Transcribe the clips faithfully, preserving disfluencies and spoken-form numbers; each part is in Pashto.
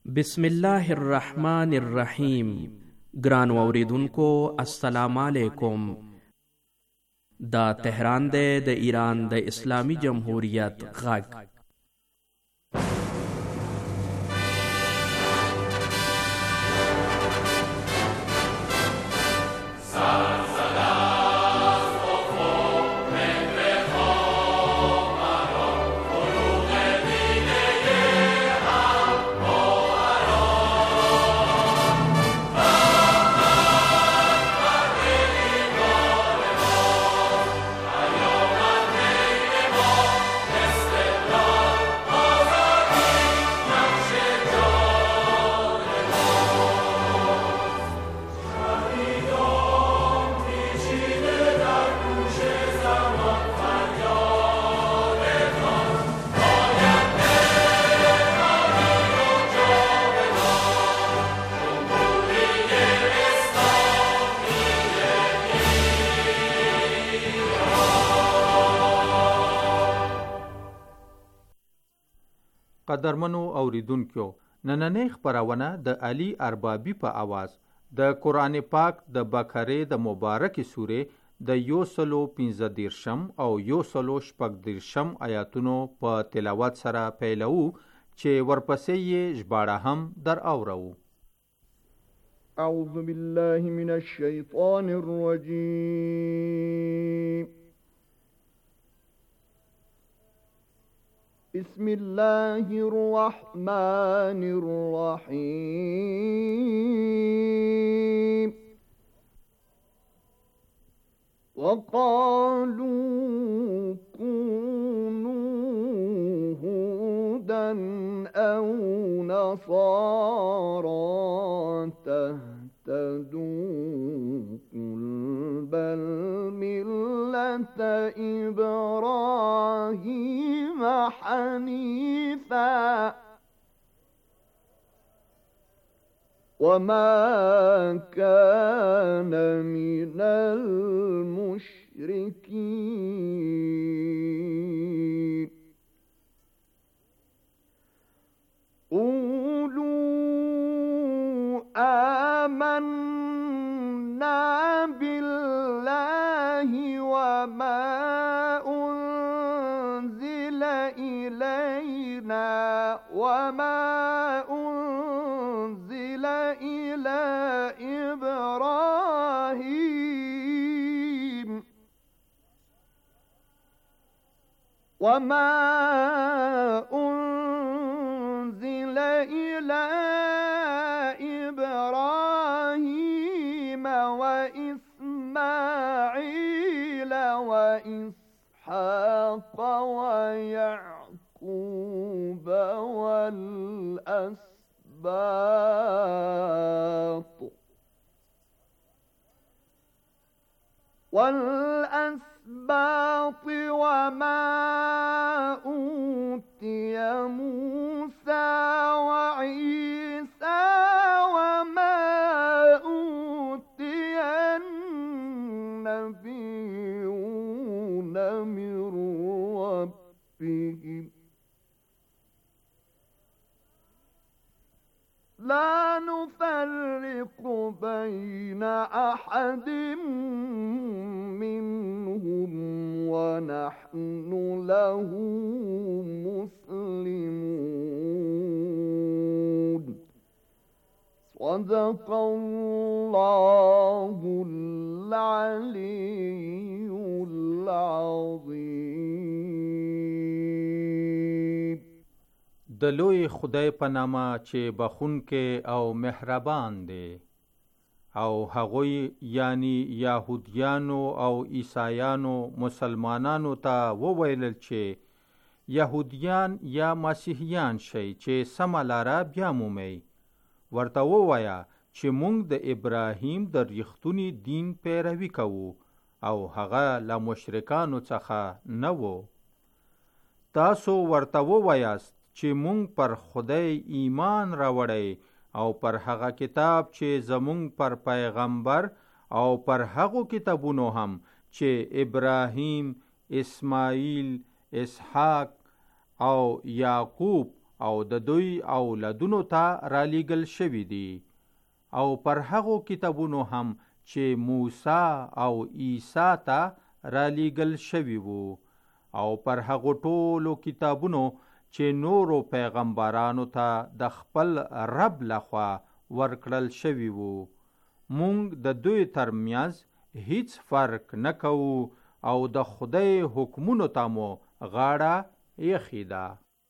بسم الله الرحمن الرحیم. ګران اوریدونکو السلام علیکم. دا تهران دی د ایران د اسلامی جمهوریت غږ. قدرمنو اوریدونکو، نننۍ خپرونه د علي اربابي په आवाज د قرآن پاک د بقره د مبارکې سورې د یو سلو پنځه دیرشم او یو سلو شپږ دیرشم آیاتونو په تلاوت سره پیلو، چې ورپسې یې ژباړه هم در اورو. اعوذ بالله من الشیطان الرجیم. بسم الله الرحمن الرحيم. وقالوا كونوا هودا أو نصارى تهتدوا قل بل ملة إبراهيم حنيفا وما كان من المشركين. قولوا آمنا بالله وما أنزل إلينا وما أنزل إلى إبراهيم وما أنزل إلى إبراهيم وإسماعيل وإسحاق ويعقوب والأسباط والأسباط وما أوتي موسى وعيسى وما أوتي النبيون من ربهم لا نفرق بين أحد منهم ونحن له مسلمون. صدق الله العلي العظيم. د لوی خدای په نامه چې بخونکې او مهربان دی. او هغوی یعنی یهودیانو او عیسایانو مسلمانانو ته وویلل چې یهودیان یا مسیحیان شئ چې سمه لاره بیا مومئ. ورته ووایه چې موږ د ابراهیم د ریښتوني دین پیروي کوو او هغه له مشرکانو څخه نه و. تاسو ورته ووایاست چې مونږ پر خدای ایمان راوړی او پر هغه کتاب چې زمونږ پر پیغمبر او پر هغو کتابونو هم چې ابراهیم، اسماعیل، اسحاق او یعقوب او د دوی اولادونو ته رالیږل شوي دي او پر هغو کتابونو هم چې موسی او عیسی ته رالیږل شوي وو او پر هغو ټولو کتابونو چې نورو پیغمبرانو ته د خپل رب لخوا ورکړل شوي وو. مونږ د دوی ترمنځ هیڅ فرق نه کوو او د خدای حکمونو ته مو غاړه یخی ده.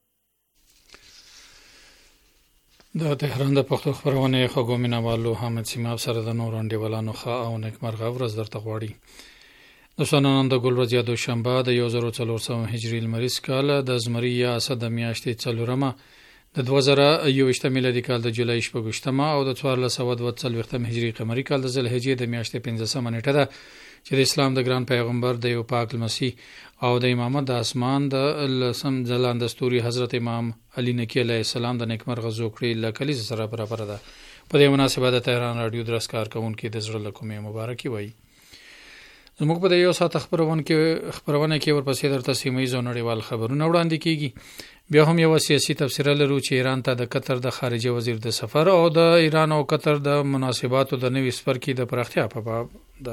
د تهران د پښتو خپرونې خوږو مینوالو حامد سیماب سره د نورو انډیوالانو ښه او نیکمرغه ورځ درته غواړي. دوستانو، نن د ګل ورځ یا دوشنبه د یو زر څلور سوه هجري لمریز کال د زمري یا اسد د میاشتې څلورمه د دوه زره یوویشتم میلادي کال د جولای شپږویشتمه او د څوارلس سوه دوه څلوېښتم هجري قمري کال د ذوالحجې د میاشتې پنځلسمه نیټه ده چې د اسلام د ګران پیغمبر د یو پاک لمسی او د امامت د اسمان د لسم ځلانده ستوري حضرت امام علي نقي علیه السلام د نیکمرغه زوکړې له کلیزې سره برابره ده. په دې مناسبت د تهران راډیو درس کارکوونکي د زړه له کومې مبارکي وایي. زموږ په د یو ساعت خپرونه کې خپرونه کې ورپسې درته سیمه ییز او نړیوال خبرونه وړاندې کیږي. بیا هم یو سیاسي تبصره لرو چې ایران ته د قطر د خارجه وزیر د سفر او د ایران او قطر د مناسباتو د نوي څپرکي د پراختیا په باب ده.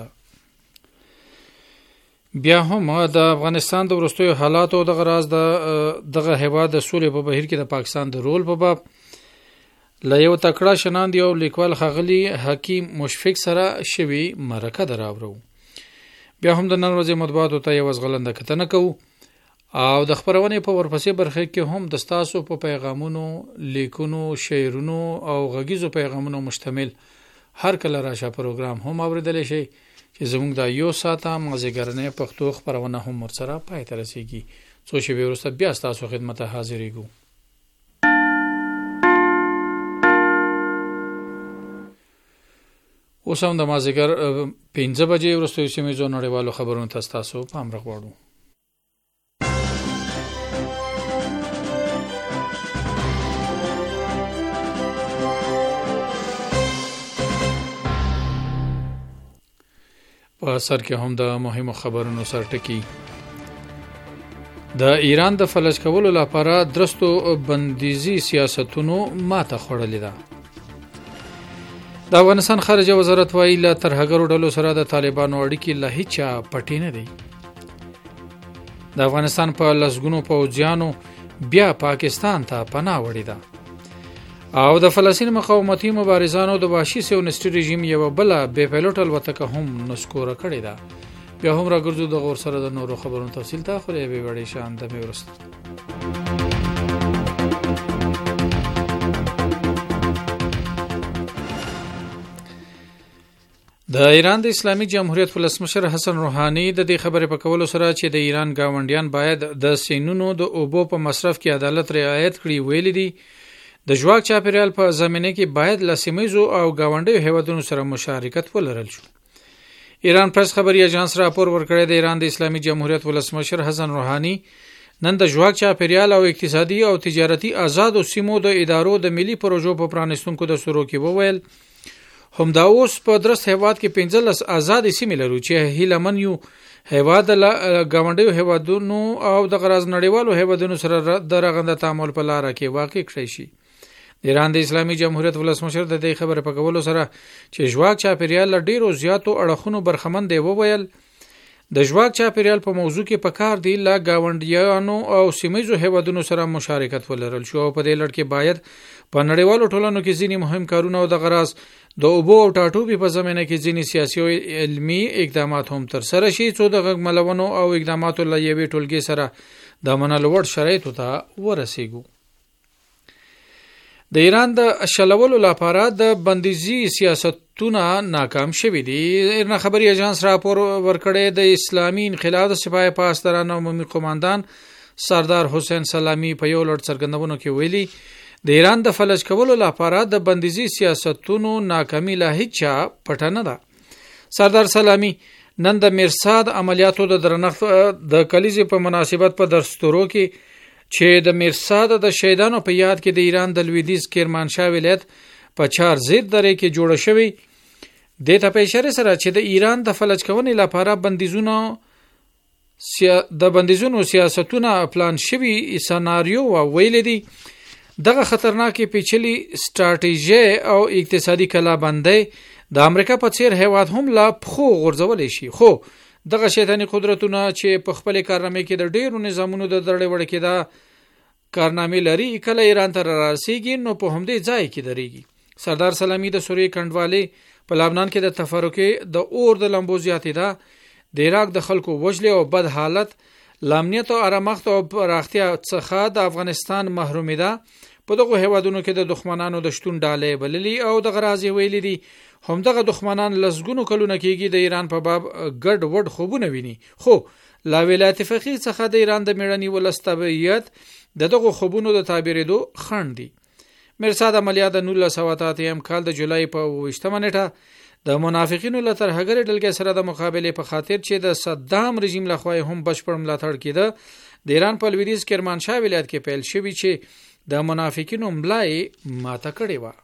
بیا هم د افغانستان د وروستیو حالاتو د غراز د دغه هیواد د سولې په بهیر کې د پاکستان د رول په باب له یو تکړه شناندي او لیکوال ښاغلي حکیم مشفق سره شوي مرکه دراوړو. بیا هم د نن ورځې مطبوعاتو ته یو ځغلنده کتنه کوو او د خپرونې په ورپسې برخه کې هم د ستاسو په پیغامونو، لیکونو، شعرونو او غږیزو پیغامونو مشتمل هر کله راشه پروګرام هم اوریدلی شي چې زموږ د یو ساعته مازدیګرنۍ پښتو خپرونه هم ورسره پای ته رسیږي. څو شېبې وروسته بیا ستاسو خدمت ته حاضرېږو. اوس هم د مازدیګر پنځه بجې وروستیو سیمهیزو نړیوالو خبرونو ته ستاسو پام راغواړو. په سر کې هم د مهمو خبرونو سرټکی. د ایران د فلج کولو لپاره درستو بندیزي سیاستونو ماته خوړلې ده. د افغانستان خارجه وزارت وایي له ترهګرو ډلو سره د طالبانو اړیکې له هیچا پټې نه دي. د افغانستان په لسګونو پوځیانو بیا پاکستان ته پناه وړې ده او د فلسطین مقاومتي مبارزانو د وحشي سیونیستي رژیم یو بل بې پیلوټ الوتکه هم نسکوره کړې ده. بیا هم راګرځو د غور سره د نورو خبرونو تفصیل ته خو به وړي شان د میورست. د ایران د اسلامي جمهوریت ولسمشر حسن روحاني د دې خبرې په کولو سره چې د ایران گاونډیان باید د سینونو د اوبو په مصرف کې عدالت رعایت کړي ویلي دي. د ژواک چاپیریال په زمینه کې باید له سیمهیزو او گاونډیو هیوادونو سره مشارکت ولرل شو. ایران پریس خبري اژانس راپور ورکړی د ایران د اسلامي جمهوریت ولسمشر حسن روحاني نن د ژواک چاپیریال او اقتصادي او تجارتي آزادو سیمو د ادارو د ملي پروژو په پرانیستونکو د سورو کې وویل همدا اوس په درست هیواد کې پنځلس آزاد سیمې لرو چې هیلمن یو هیواد له گاونډیو هیوادونو او د غراز نړیوالو هیوادونو سره د رغنده تعامل په لار کې واقع کړی شي. د ایران د اسلامي جمهوریت ولسمشر د دې خبرې په کولو سره چې ژواک چاپیریال له ډیرو زیاتو اړخونو برخمن دی وویل د ژواک چاپیریال په موضوع کې پکار دی له گاونډیانو او سیمهیزو هیوادونو سره مشارکت ولرل شو او په دې لړ کې باید په نړیوالو ټولنو کې ځینې مهم کارونه او د غراز د اوبو او ټاټوبي په زمینه کې ځینې سیاسي او علمي اقدامات هم تر سره شي څو د غږ ملونو او اقداماتو له یوې ټولګې سره د منلو وړ شرایطو ته ورسیږو. د ایران د شلولو لپاره د بندیزي سیاستونه ناکام شوي دي. ایران خبري اژانس راپور ورکړی د اسلامي انقلاب د سپاه پاسداران عمومي قوماندان سردار حسین سلامی په یو لړ څرګندونو کې ویلي د ایران د فلج کولو لپاره د بندیزي سیاستونو ناکامي لا هیڅ پټه نه ده. سردار سلامی نن د میرصاد عملیاتو د درنښت د کلیزې په مناسبت په دستورو کې چې د میرصاد د شهیدانو په یاد کې د ایران د لویدیځ کرمانشاه ولایت په چار زید درې کې جوړ شوی د ته په اشاره سره چې د ایران د فلج کونې لپاره بندیزونه سیا د بندیزونو سیاستونه پلان شوی سناریو او ویل دي دغه خطرناکې پیچلي ستراتیژي او اقتصادي کلابندۍ د امریکا په څیر هیواد هم لا پخو غورځولی شي، خو دغه شیطاني قدرتونه چې په خپل کارنامې کې د ډیرو نظامونو د دړې وړې کې دا کارنامې لري، کله ایران ته رارسیږي نو په همدې ځای کې درېږي. سردار سلامی د سوریې کنډوالې په لبنان کې د تفرقې د اور د لمبو زیاتېدا، د عراق د خلکو وژلې او بد حالت، لامنیت او آرامښت او پراختیا څخه د افغانستان محرومیدا، په دغه هیوادونو کې د دښمنانو د شتون ډالې بللي او د غرازي ویلي دي. همدغه دښمنان لسګونو کلونه کېږي د ایران په باب ګډ وډ خوبونه ویني، خو لا ولایت فقیه څخه د ایران د میړني ولس تبعیت د دغه خوبونو د تعبیرېدو خنډ دي. مرصاد عملیات د نولس سوه اته اتیا کال د جولای په اوویشتمه نیټه د منافقینو له ترهګرې ډلګۍ سره د مقابلې په خاطر چې د صدام رژیم لخوا هم بشپړ ملاتړ کېده، د ایران په لویدیځ کرمانشاه ولایت کې پیل شوی چې د منافقینو ملای ماته کړې وه.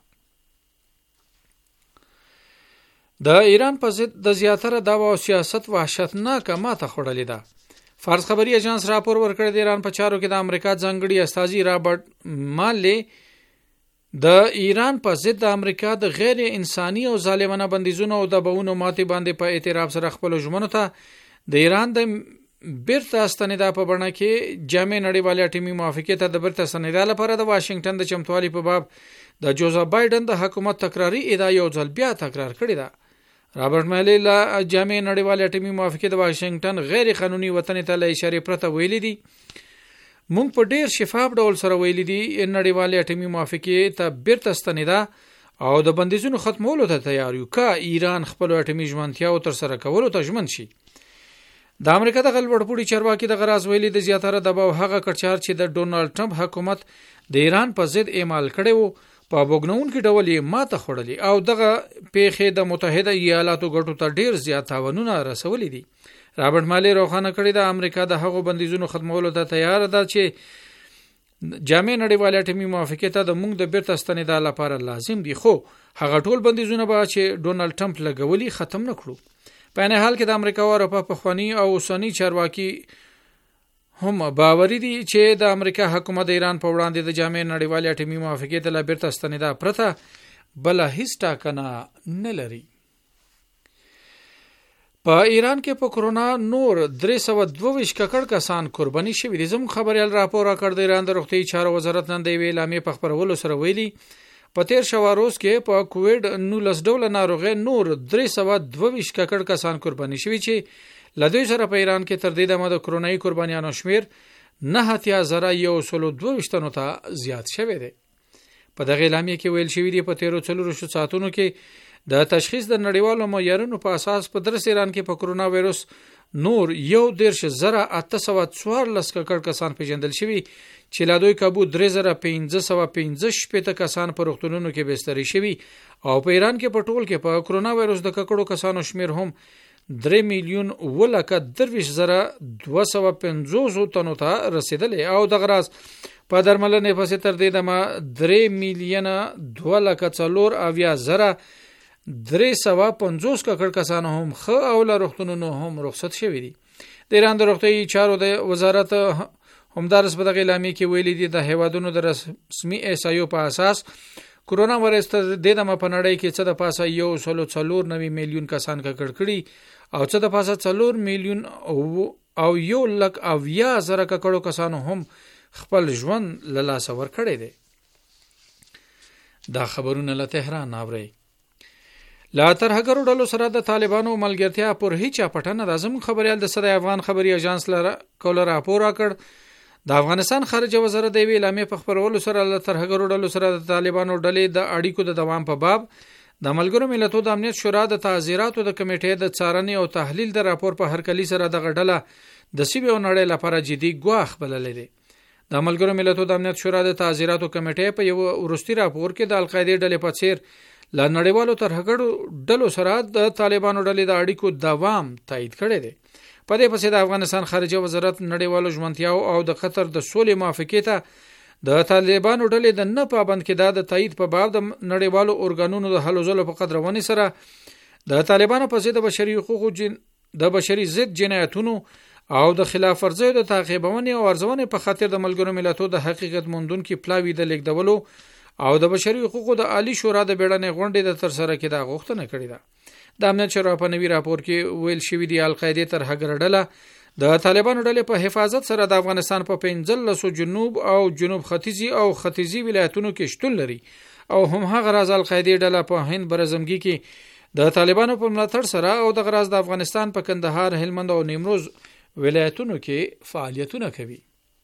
د ایران په ضد د زیاتره دعوا او سیاست وحشتناکه ماته خوړلې ده. فارس خبري اژانس راپور ورکړی د ایران په چارو کې د امریکا ځانګړي استازي رابرټ مالي د ایران په ضد د امریکا د غیر انساني او ظالمانه بندیزونو او دباونو ماتې باندې په اعتراف سره خپل ژمنو ته د ایران د بیرته ستنېدا په بڼه کې جامع نړیوالې اټومي موافقې ته د بیرته ستنېدا لپاره د واشنگټن د چمتووالي په باب د جوزف بایدن د حکومت تکراري ادعا یو ځل بیا تکرار کړې ده. رابرټ مالي له جامع نړیوالې اټومي موافقې د واشنگټن غیر قانوني وطن ته له اشارې پرته ویلي دي، مونږ په ډیر شفاف ډول سره ویلي دي نړیوالې اټومي موافقې ته بیرته ستنېدا او د بندیزونو ختمولو ته تیار یو که ایران خپل اټومي ژمنتیاو تر سره کولو ته ژمن شي. د امریکا د غلبړپوړي چارواکي د غراز ویلي د زیاتره دباو هغه کړچار چې د ډونالد ټرمپ حکومت د ایران په ضد اعمال کړي وو په بوګنونکو ډول یې ماته خوړلې او دغه پیښې د متحده ایالاتو ګټو ته ډیر زیات تاوانونه رسولي دي. رابرټ مالي روښانه کړی د امریکا د هغو بندیزونو ختمولو ته تیار ده چې جامع نړیوالې اټومي موافقې ته د موږ د بیرته ستنېدا لپاره لازم دي، خو هغه ټول بندیزونه به چې ډونالد ټرمپ لګولي ختم نه کړو. په نه حال کې د امریکا او اروپا پخوانی او اوسنی چارواکي هم باوري دي چې د امریکا حکومت د ایران په وړاندې د جامع نړیوالې اټومي موافقې ته لا بیرته ستنېدا پرته بل هیڅ ټاکنه نه لري. په ایران کې په کرونا نور درې سوه دوه ویشت ککړ کسان قرباني شوي دي. زموږ خبریال راپور راکړ د ایران د روغتیايي چارو وزارت نن د یوې اعلامیې په خپرولو سره ویلي په تیر شوه روز کې په کووډ نولس ډوله ناروغۍ نور درې سوه دوه ویشت ککړ کسان قرباني شوي چې له دوی سره په ایران کې تر دې دمه د کرونایي قربانیانو شمیر نه اتیا زره یو سلو دوه ویشت تنو ته زیات شوی دی. په دغه اعلامیه کې ویل شوي دي په تیرو څلورو ساعتونو کې د تشخیص د نړیوالو معیارونو په اساس په درس ایران کې په کرونا وایروس نور یو دیرش زره اته سوه څوارلس ککړ کسان پیژندل شوي چې لا دوی کابو درې زره پنځه سوه پنځه شپېته کسان په روغتونونو کې بستري شوي او په ایران کې په ټول کې په کرونا وایروس د ککړو کسانو شمیر هم درې میلیون اووه لکه درویشت زره دوه سوه پنځوس تنو ته رسیدلی او دغه راز په درملنې پسې تر دې دمه درې میلیونه دوه لکه څلور اویا زره درې سوه پنځوس ککړ کسانو هم ښه او له روغتونونو هم رخصت شوي دي. د ایران د روغتیايي چارو د وزارت همدارس په دغه اعلامیې کې ویلي دي د هیوادونو د رسمي احصایو په اساس کرونا وایرس تر دې دمه په نړۍ کې څه د پاسه یو سلو څلور نوي میلیون کسان ککړ کړي او څه د پاسه څلور میلیون او یو لک اویا زره ککړو کسانو هم خپل ژوند له لاسه ورکړی دی. دا خبرونه له تهران اورئ. لا ترهګرو ډلو سره د طالبانو ملګرتیا پر هیڅ پټنه د زموږ خبريال د صدای افغان خبري اژانس لره کوله راپور راکړ. د افغانستان خارجه وزارت د اعلامیې په خبرولو سره له ترهګرو ډلو سره د طالبانو ډلې د اړیکو د دوام په باب د ملګرو ملتونو د امنیت شورا د تعزیراتو د کمیټې د څارنې او تحلیل د راپور په هرکلی سره د غډله د سیمې او نړۍ لپاره جدي ګواښ بللې دي. د ملګرو ملتونو د امنیت شورا د تعزیراتو کمیټې په یو ورستي راپور کې د القاعده ډلې په څیر له نړیوالو ترهګرو ډلو سره د طالبانو ډلې د اړیکو دوام تایید کړی دی. په دې پسې د افغانستان خارجه وزارت نړیوالو ژمنتیاو او د قطر د سولې موافقې ته د طالبانو ډلې د نه پابند کېدا د تایید په باب د نړیوالو ارګانونو د هلو ځلو په قدرونې سره د طالبانو په ضد د بشري حقوقو جن د بشري ضد جنایتونو او د خلاف ورزیو د تعقیبونې او ارزونې په خاطر د ملګرو ملتونو د حقیقت موندونکو پلاوی د لیکدولو او د بشري حقوقو د عالی شورا د بیړنۍ غونډې د ترسره کېدا غوښتنه کړې ده. د امنیت شورا په نوي راپور کې ویل شوی دی القاعده ترهګر ډله د طالبانو ډلې په حفاظت سره د افغانستان په پنځلسو جنوب او جنوب ختیځي او ختیځي ولایتونو کې شتون لري او هم هغه راز القاعده ډله په هند برزمګي کې د طالبانو په ملاتړ سره او د غراز د افغانستان په کندهار، هلمند او نیمروز ولایتونو کې فعالیتونه کوي.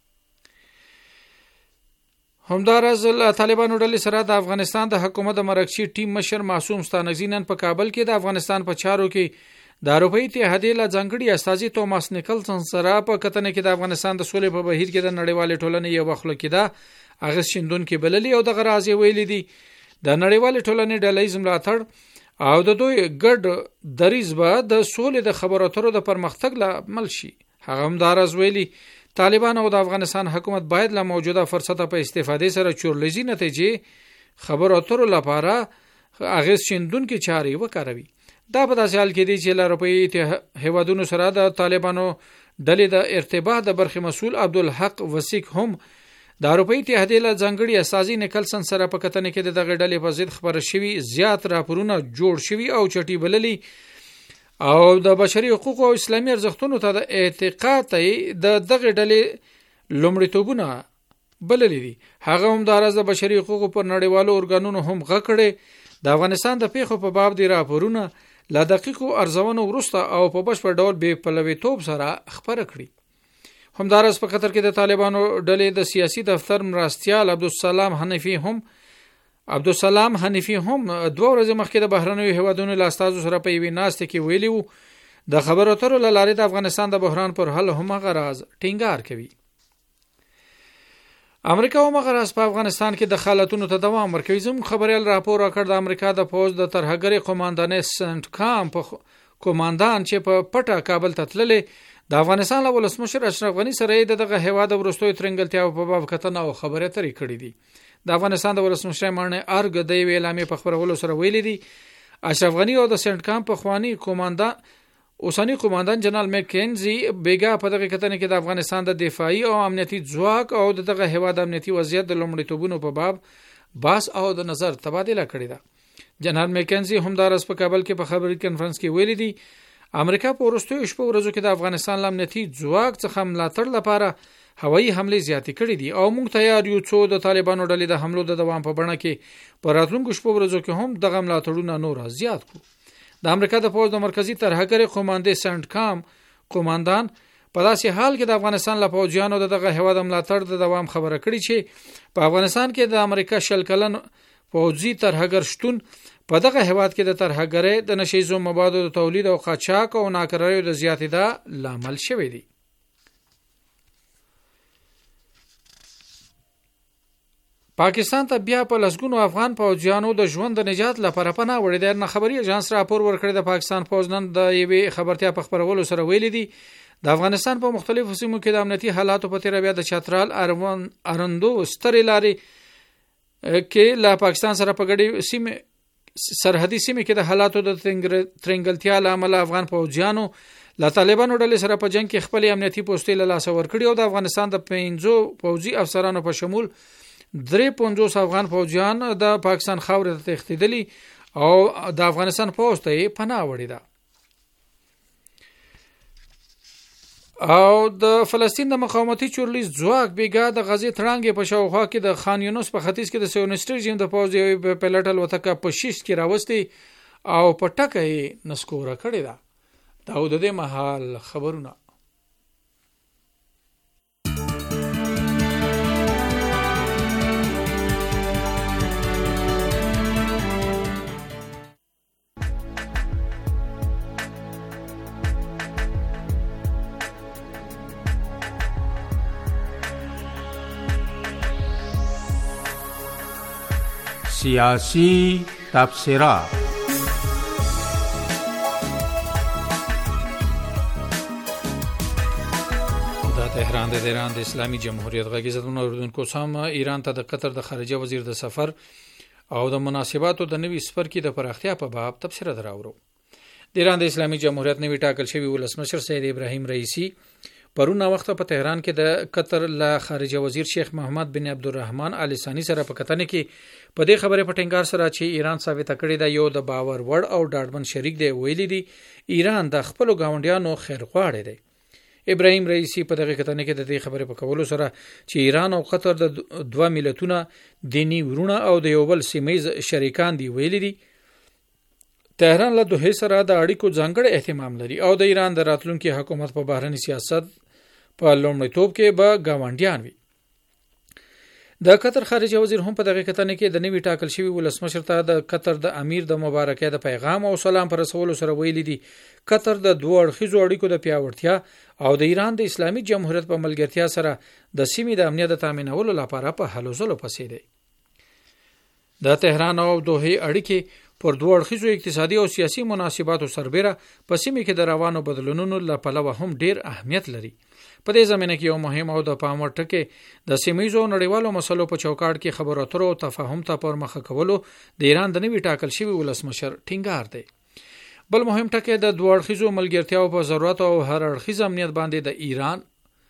همدارز طالبانو ډلې سره د افغانستان د حکومت د مرکزی ټیم مشر معصوم ستانکزی نن په کابل کې د افغانستان په چارو کې د اروپایي اتحادیې له ځانګړي استازي توماس نیکلسن سره په کتنه کې د افغانستان د سولې په بهیر کې د نړیوال ټولنې یو وخت کې اغه شیندون کې بللی او د غراز ویلي دي د نړیوال ټولنې ډلې ملاتړ او د دوی ګډ دریځ به د سولې د خبرو اترو د پرمختګ لامل شي. هغه همدارز ویلي طالبان او د افغانستان حکومت باید له موجوده فرصت په استفادې سره چورلېزي نتیجې خبرو اترو لپاره اغیز شیندونکو چاري وکاروي. دا په داسې حال کې دی چې له اروپایي هیوادونو سره د طالبانو ډلې د ارتباط د برخې مسؤل عبدالحق وسیک هم د اروپایي اتحادیې له ځانګړي استازي نیکلسن سره په کتنه کې د دغه ډلې په ضد خبره شوي زیات راپورونه جوړ شوي او چټي بللي او د بشري حقوقو او اسلامي ارزښتونو ته د اعتقاد د دغه ډلې لومړیتوبونه بللي دي. هغه هم د راز د بشري حقوقو پر نړیوالو ارګانونو هم غکړي د افغانستان د پیښو په باب دی راپورونه لا دقیقو ارزونو وروسته او په بشپړ ډول به پلویتوب سره خبره کړي. همدارس په قطر کې د طالبانو ډلې د سیاسي دفتر مرستيال عبدالسلام حنفي هم عبدالسلام حنفي هم دوه ورځې مخکې د بهرنیو هیوادونو له استازو سره په یوې ناستې کې ویلي وو د خبرو اترو له لارې د افغانستان د بحران پر حل هم غراز ټینګار کوي. امریکا هم غراز په افغانستان کې د خالتونو ته دوام ورکوي. زموږ خبريال راپور راکړ د امریکا د پوز د ترهګری قوماندان سنت کام په قوماندان چې په پټه کابل ته تللې د افغانستان له ولسمشر اشرف غنی سره د دغه هیواد ورستوي ترنګلتیا په باب کتنه او خبره ترې کړې دي. د افغانستان د ولسمشر مانه ارګ د ویل اعلانې په خبرولو سره ویلي دي اشرف غنی او د سنت کام په خواني قوماندان اوسنی قوماندان جنرال مکینزي بیګا په دغه کتنه کې د افغانستان د دفاعي او امنیتي ځواک او دغه هیواد امنیتي وضعیت د لومړیتوبونو په باب باس او د نظر تبادله کړې ده. جنرال مکینزي همدارس په کابل کې په خبري کانفرنس کې ویلي دي امریکا په وروستیو شپو ورځو کې د افغانستان امنیتي ځواک څخه ملاتړ لپاره هوایي حمله زیاتې کړې دي او موږ تیار یو څو د طالبانو ډلې د حملو د دوام په بڼه کې په راتلونکو شپو ورځو کې هم دغه ملاتړونه نور زیات کړو. د امریکا د پوز د مرکزی ترهګر قوماندان سنت کام قوماندان په داسې حال کې د افغانستان له پوځیانو دغه هیواد ملاتړ د دوام خبره کړې چې په افغانستان کې د امریکا شل کلن پوځي ترهګر شتون په دغه هیواد کې د ترهګرۍ د نشیزو موادو د تولید او قاچاق او ناکراریو د زیاتېدا لامل شوی دی. پاکستان ته بیا په لسګونو افغان پوځیانو د ژوند د نجات لپاره پناه وړي دی. نه خبري اژانس راپور ورکړی د پاکستان پوځ نن د یوې خبرتیا په خبرولو سره ویلي دي د افغانستان په مختلفو سیمو کې د امنیتي حالاتو په تیر بیا د چترال اروان ارندو سترې لارې کې له پاکستان سره په ګډي سیمه سرحدي سیمه کې د حالاتو د ترنګلتیا لامل افغان پوځیانو له طالبانو ډلې سره په جنگ کې خپل امنیتي پوسټې له لاس ورکړي او د افغانستان د پنځو پوځي افسرانو په شمول درې پنځوس افغان فوجیان د پاکستان خاورې ته تښتېدلي او د افغانستان پوځ ته پناه وړي ده. او د فلسطین د مقاومتي چورلیز ځواک بیګا د غزې ترانګې په شاوخوا کې د خان یونس په ختیځ کې د سیونیست رژیم د پوځ یو پلټل وتکه په شیش کې راوستي او په ټکه یې نسکوره کړې ده. دا د دې مهال خبرونه. سیاسی تبصره. دا تهران د ایران د اسلامي جمهوریت غږیزتونو اوریدونکو سم ایران ته د قطر د خارجه وزیر د سفر او د مناسباتو د نوي سفرکې د پراختیا په باب تبصره دراوړو. د ایران د اسلامي جمهوریت نوي ټاکل شوی ولسمشر سید ابراهیم رئیسی پرونه وخت په تهران کې د قطر له خارجه وزیر شیخ محمد بن عبدالرحمن آل ثانی سره په کتنه کې په دې خبره په ټینګار سره چې ایران ثابت کړی دا یو د باور وړ او ډاډمن شریک دی ویلي دی ایران د خپل گاونډیانو خیر غواړي دی. ابراهیم رئیسی په دغه کتنه کې د دې خبره په کولو سره چې ایران او قطر د دوه ملتونو دینی ورونه او د یو بل سیمایي شریکان دی ویلي دی تهران له دوه سره د اړیکو ځانګړی اهتمام لري او د ایران د راتلونکي حکومت په بهرنی سیاست په لومړیتوب کې به گاونډیان وي. د قطر خارجه وزیر هم په دغه کتنه کې د نوي ټاکل شوی ولسمشر ته د قطر د امیر د مبارکۍ د پیغام او سلام پر رسولو سره ویلي دي قطر د دوه اړخیزو اړیکو د پیاوړتیا او د ایران د اسلامي جمهوریت په ملګرتیا سره د سیمې د امنیت تامینولو لپاره په هلو ځلو پسې دی. د تهران او دوحه اړیکې پر دوه اړخیزو اقتصادي او سیاسي مناسباتو سربېره په سیمه کې د روانو بدلونونو لپاره هم ډیر اهمیت لري. په دې زمینه کې یو مهم او د پام وړ ټکی د سیمایي نړیوالو مسلو په چوکاټ کې خبرو اترو او تفاهم ته پر مخ کولو د ایران د نوي ټاکل شوی ولسمشر ټینګار دی. بل مهم ټکی د دوه اړخیزو ملګرتیاو په ضرورت او هر اړخیز امنیت باندې د ایران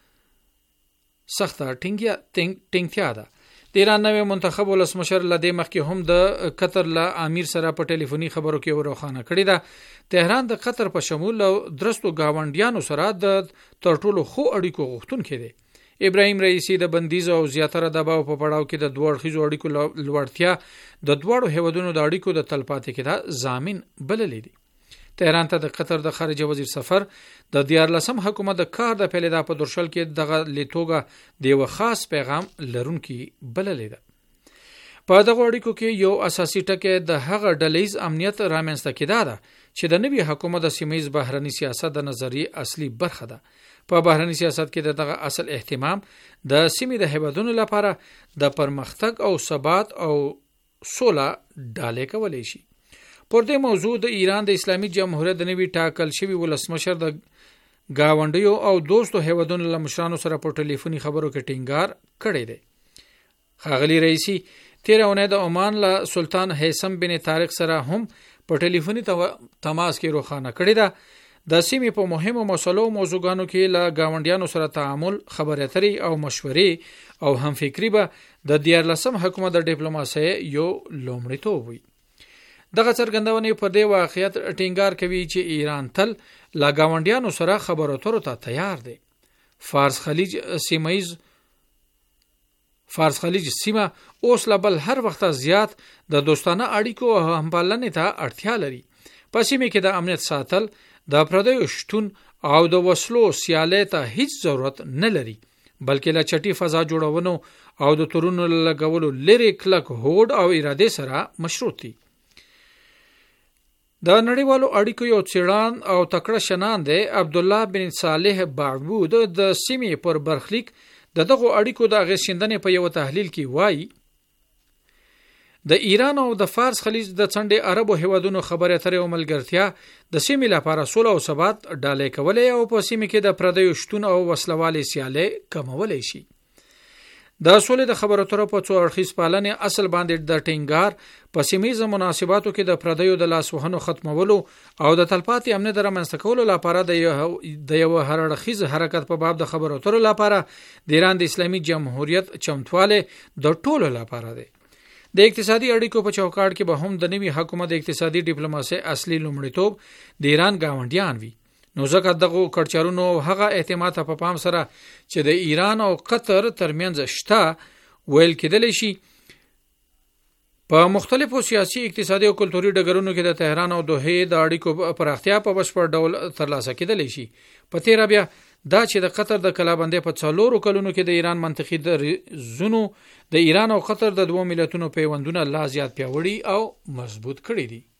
سخته ټینګیا ټینګتیا ده. د ایران نوی منتخب ولسمشر لدې مخکې هم د قطر له امیر سره په ټلیفوني خبرو کې وروخانه کړې ده تهران د قطر په شمول او درستو گاونډیانو سره د تر ټولو خو اړیکو غوښتونکی دی. ابراهیم رئیسی د بندیز او زیاتره دباو په پړاو کې د دوه اړخیزو اړیکو لوړتیا د دواړو هیوادونو د اړیکو د تلپاتې کېدا ضامن بللی دی. تهران ته د قطر د خارجه وزیر سفر د دیارلسم حکومت د کار د پیلېدا په درشل کې دغه لیتوګه د یو خاص پیغام لرونکي بللی ده. په دغه اړیکو کې یو اساسي ټکی د هغه ډلهیز امنیت رامنځته کېدا ده چې د نوي حکومت د سیمهیز بهرني سیاست د نظریې اصلي برخه ده. په بهرني سیاست کې دغه اصل اهتمام د سیمې د هیوادونو لپاره د پرمختګ او ثبات او سوله ډالې کولای شي. پر دې موضوع د ایران د اسلامي جمهوریت د نوي ټاکل شوی ولسمشر د گاونډیو او دوستو هیوادونو له مشرانو سره په ټلیفوني خبرو کې ټینګار کړی دی. ښاغلي رئیسی تیر اونۍ د عمان له سلطان هیثم بن طارق سره هم په ټلیفوني تماس کې روښانه کړی ده د سیمې په مهمو مسلو او موضوعګانو کې له گاونډیانو سره تعامل خبرې اترې او مشورې او همفکري به د دیارلسم حکومت د ډیپلوماسۍ یو لومړیتوب وي. دغه څرګندونې په دې واقعیت ټینګار کوي چې ایران تل له گاونډیانو سره خبرو اترو ته تیار دی. فارس خلیج سیمایز فارس خلیج سیمه اوس له بل هر وخت زیات د دوستانه اړیکو او همپالنې ته اړتیا لري. په سیمه کې د امنیت ساتل د پردیو شتون او د وسلو سیالۍ ته هیڅ ضرورت نه لري بلکې له چټي فضا جوړونو او د تورونو لګولو لري کلک هوډ او اراده سره مشروط دي. د نړیوالو اړیکو یو څېړان او تکړه شنان دی عبد الله بن صالح بعبود د سیمې پر برخلیک د دغه اړیکو د اغیزمنۍ په یو تحلیل کې وایي د ایران او د فارس خلیج د څنډې عربو هیوادونو خبرې اترې او ملګرتیا د سیمې لپاره سوله او ثبات ډالۍ کولای او په سیمه کې د پردیو شتون او وسلوالې سیالۍ کمولای شي. د سولې د خبرو اترو په څو اړخیز پالنې اصل باندې د ټینګار په سیمهیزو مناسباتو کې د پردیو د لاسوهنو ختمولو او د تلپاتې امنیت د رامنځته کولو لپاره د یو د یو هر اړخیز حرکت په باب د خبرو اترو لپاره د ایران د اسلامي جمهوریت چمتواله د ټولو لپاره دی. د اقتصادي اړیکو په چوکاټ کې به هم د نوي حکومت د اقتصادي ډیپلوماسۍ اصلي لومړیتوب د ایران گاونډیان وي. نو ځکه دغه کړچارونو هغه اعتماد په پام سره چې د ایران او قطر ترمنځ شته ویل کېدلی شي په مختلفو سیاسي اقتصادي او کلتوري ډګرونو کې د تهران او دوحه د اړیکو پراختیا په بشپړ ډول ترلاسه کېدلی شي. په تیر بیا دا چې د قطر د کلابندۍ په څلورو کلونو کې د ایران منطقي درزونو د ایران او قطر د دوه ملتونو پیوندونه لا زیات پیاوړي او مضبوط کړي دي.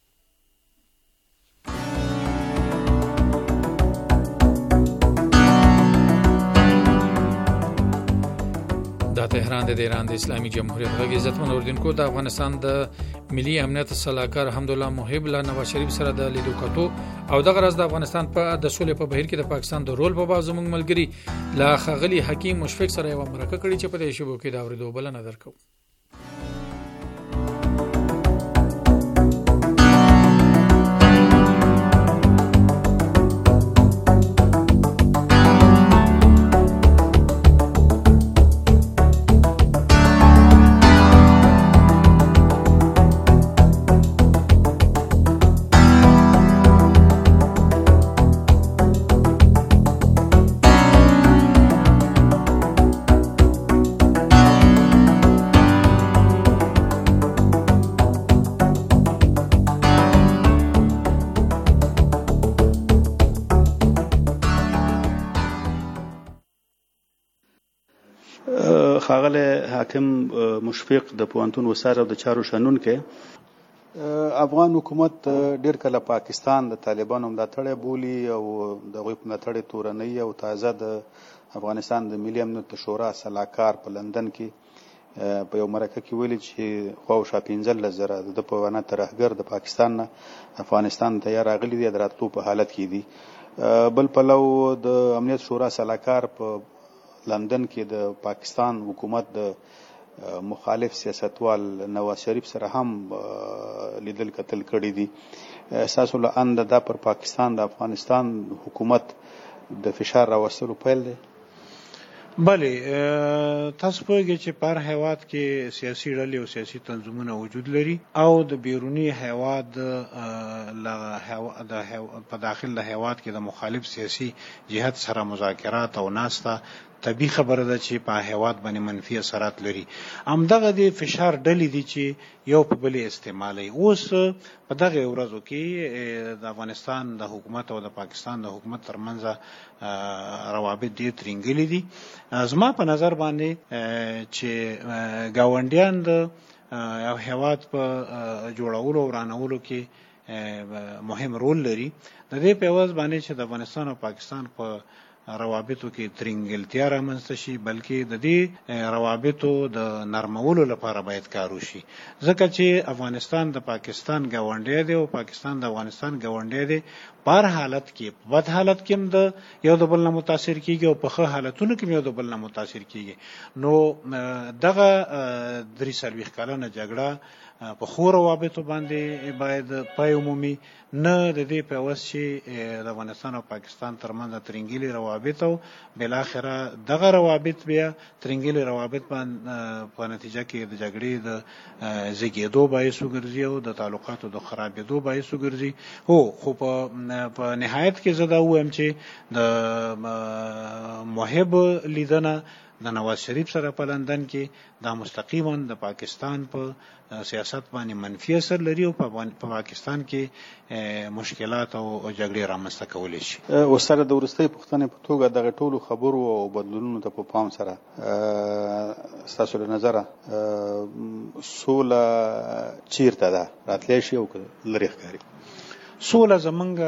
د تهران د ایران د اسلامي جمهوریت غږ عزتمن اوریدونکو د افغانستان د ملي امنیت صلاحکار حمدالله محب له نواز شریف سره د لیدو کتو او دغه راز د افغانستان په د سولې په بهیر کې د پاکستان د رول په باب زموږ ملګری لا خغلی حکیم مشفق سره یو مرکه کړي چې په دې شبو کې دا اوریدو بل نه درکو. ښاغلی حاکم مشفق د پوهنتون استاد او د چارو شنون کې افغان حکومت ډیر کله پاکستان د طالبانو ملاتړی بولي او د هغوی په ملاتړ تورنۍ او تازه د افغانستان د ملي امنیت شورا سلاکار په لندن کې په یو مرکه کې ویلي چې خواوشا پنځلس زره د په وینا ترهګر د پاکستان نه افغانستان ته یا راغلي دي د راتلو په حالت کې دي. بل پلو د امنیت شورا سلاکار په لندن کې د پاکستان حکومت د مخالف سیاستوال نواز شریف سره هم لیدل کتل کړي دي. اساسو له اند دا پر پاکستان د افغانستان حکومت د فشار راوستلو پیل دی. بله تاسو پوهیږئ چې په هر هیواد کې سیاسي ډلې او سیاسي تنظیمونه وجود لري او د بیروني هیواد په داخل د هیواد کې د مخالف سیاسي جهت سره مذاکرات او ناسته طبیعي خبره ده چې په هیواد باندې منفي اثرات لري. همدغه د فشار ډلې دي چې یو په بلې استعمالوي. اوس په دغه ورځو کې د افغانستان د حکومت او د پاکستان د حکومت ترمنځ روابط ډېر ترینګلي دي. زما په نظر باندې چې ګاونډیان د یو هیواد په جوړولو او رانولو کې مهم رول لري. د دې په عوض باندې چې د افغانستان او پاکستان په روابطو کې ترینګلتیا رامنځته شي بلکې د دې روابطو د نرمولو لپاره باید کار وشي، ځکه چې افغانستان د پاکستان ګاونډی دی او پاکستان د افغانستان ګاونډی دی. په هر حالت کې په بد حالت کې هم د یو د بل نه متاثر کیږي او په ښه حالتونو کې یو د بل نه متاثر کیږي. نو دغه درې څلوېښت کلنه جګړه په خو روابطو باندې باید پای عمومي نه د دې په عوض چې د افغانستان او پاکستان ترمنځ ترنګلي روابط او بالاخره دغه روابط بیا ترنګلي روابط باندې په نتیجه کې د جګړې د زیږېدو باعث وګرځي او د تعلقاتو د خرابېدو باعث وګرځي. هو خو په نهایت کې زه دا وایم چې د محب لیدنه د نواز شریف سره په لندن کې دا مستقیما د پاکستان په سیاست باندې منفي اثر لري او په پاکستان کې مشکلات او جګړې رامنځته کولی شي. وسره د وروستۍ پوښتنې په توګه دغه ټولو خبرو او بدلونونو ته په پام سره ستاسو له نظره سوله چیرته ده راتلی شي او لرې ښکاري؟ سوله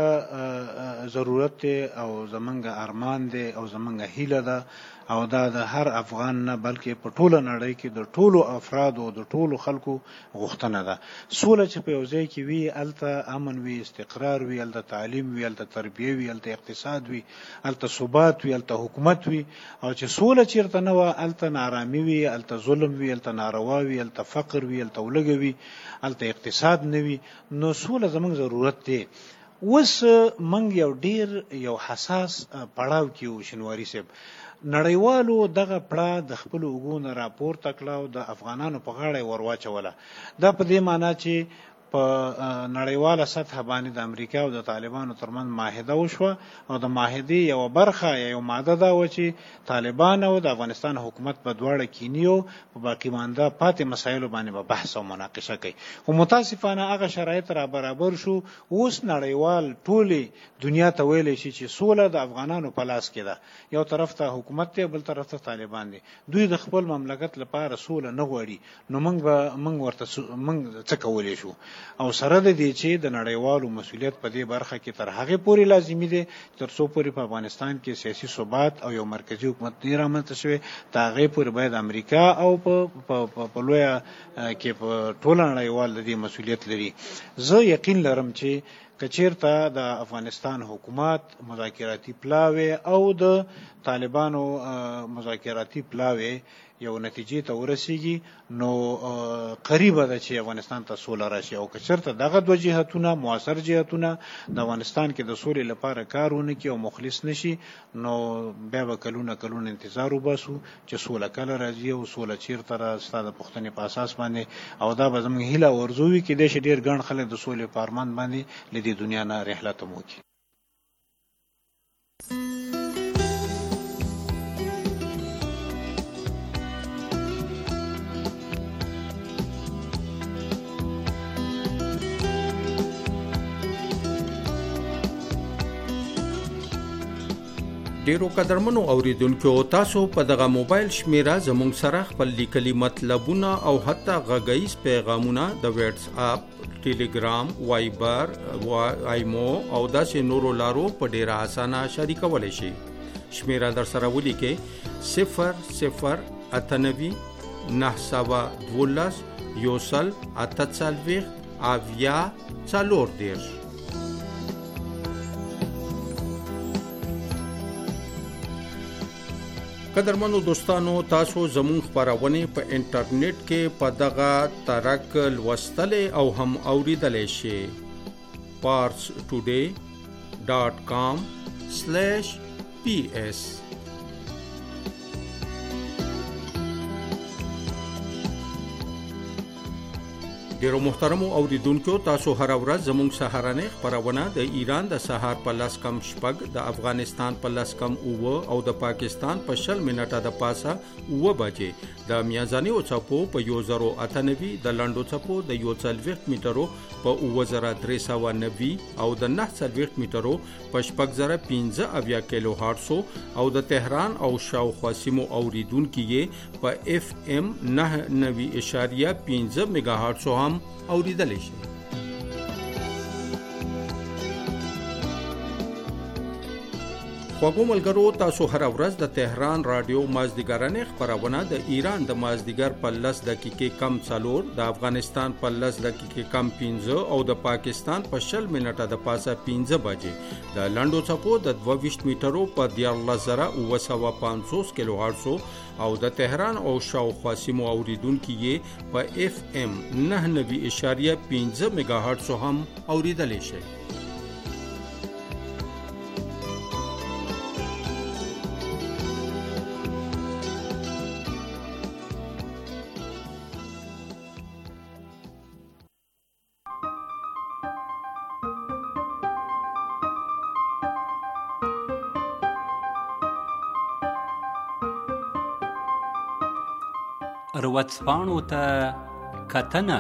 زمونږ ضرورت دی او زمونږ ارمان دی او زمونږ هیله ده او دا د هر افغان نه بلکې په ټوله نړۍ کې د ټولو افرادو د ټولو خلکو غوښتنه ده. سوله چې په یو ځای کې وي هلته امن وي، استقرار وي، هلته تعلیم وي، هلته تربیه وي، هلته اقتصاد وي، هلته ثبات وي، هلته حکومت وي. او چې سوله چیرته نه وه هلته نارامي وي، هلته ظلم وي، هلته ناروا وي، هلته فقر وي، هلته ولږه وي، هلته اقتصاد نه وي. نو سوله زموږ ضرورت دی. اوس موږ یو ډیر یو حساس پړاو کې یو شنواري صاحب نړیوالو دغه پړه د خپل وګونو راپورته کړه او د افغانانو په غاړه ورواچوله. دا په دې معنی چې په نړیواله سطح باندې د امریکا او د طالبانو ترمنځ معاهده وشوه او د معاهدې یو برخه یو ماده دا و چې طالبان او د افغانستان حکومت په دواړه کینی او په باقی مانده پاتې مسایلو باندې به بحث او مناقشه کوي. خو متاسفانه هغه شرایط را برابر شو. اوس نړیوال ټولې دنیا ته ویلی شي چې سوله د افغانانو په لاس کې ده. یو طرف ته حکومت دی بل طرف ته طالبان دي. دوی د خپل مملکت لپاره سوله نه غواړي. نو موږ به موږ ورته موږ څه کولی شو؟ او سره د دې چې د نړیوالو مسولیت په دې برخه کې تر هغه پورې لازمي دی تر څو پورې په افغانستان کې سیاسي ثبات او یو مرکزی حکومت نه رامنځته شوی تر هغه پورې باید امریکا او په په لویه کې په ټوله نړیوال د دې مسولیت لري. زه یقین لرم چې کچیرته د افغانستان حکومت مذاکراتي پلاوی او د طالبانو مذاکراتي پلاوی یو نتیجې ته ورسیږي نو قریبه ده چې افغانستان ته سوله راشي. او کچیرته دغه دوه جهتونه موثر جهتونه د افغانستان کې د سولې لپاره کار ونه کړي او مخلص نشي نو بیا به کلونه کلونه انتظار وباسو چې سوله کله راځي او سوله چیرته را ستا د پوښتنې په اساس باندې. او دا به زموږ هیله او ارزو وي کېدای شي ډېر ګڼ خلک د سولې په ارمان باندې له دې دنیا نه رحلت هم وکړي. ډیرو قدرمنو اوریدونکو تاسو په دغه موبایل شمیره زموږ سره خپل لیکلي مطلبونه او حتی غږیز پیغامونه د واتس اپ، ټلګرام، وایبر، ایمو او داسې نورو لارو په ډیره اسانه شریکولی شئ. شمیره در سره ولیکئ صفر صفر اته نوي نهه سوه دولس یوسل اته څلوېښت اویا څلور دېرش. قدرمنو دوستانو، تاسو زموږ خپرونې په انټرنیټ کې په دغه ترک لوستلی او هم اوریدلی شئ. پارس ټوډے ډاټ کام سلیش پی ایس. ډیرو محترمو اوریدونکو، تاسو هر ورځ زموږ سهارنۍ خپرونه د ایران د سهار په لس کم شپږ، د افغانستان په لس کم اوه او د پاکستان په شل منټه د پاسه اوه بجې د میازانیو څپو په یو زرو اته نوي، د لنډو څپو د یو څلوېښت میټرو په اوه زره درې سوه نوي او د نهه څلوېښت میټرو په شپږ زره پنځه اویا کیلو هارټسو او د تهران او شاوخوا سیمو اوریدونکي یې په اف ام نهه نوي اشاریه پنځه میگا هارټسو هم اوریدلی شي. خوږو ملګرو، تاسو هر ورځ د تهران رادیو مازدیګرانې خپرونه د ایران د مازدیګر په لس دقیقې کم څلور، د افغانستان په لس دقیقې کم پنځه او د پاکستان په شل منټه د پاسه پنځه بجې د لنډو څپو د دوه ویشت میټرو په دیارلس زره اوه سوه پنځوس کیلو هارټسو او د تهران او شاوخوا سیمو اوریدونکي یې په اف ام نهه نوي اشاریه پنځه میگا هارټسو هم اوریدلی شي. ورځپاڼو ته کتنه.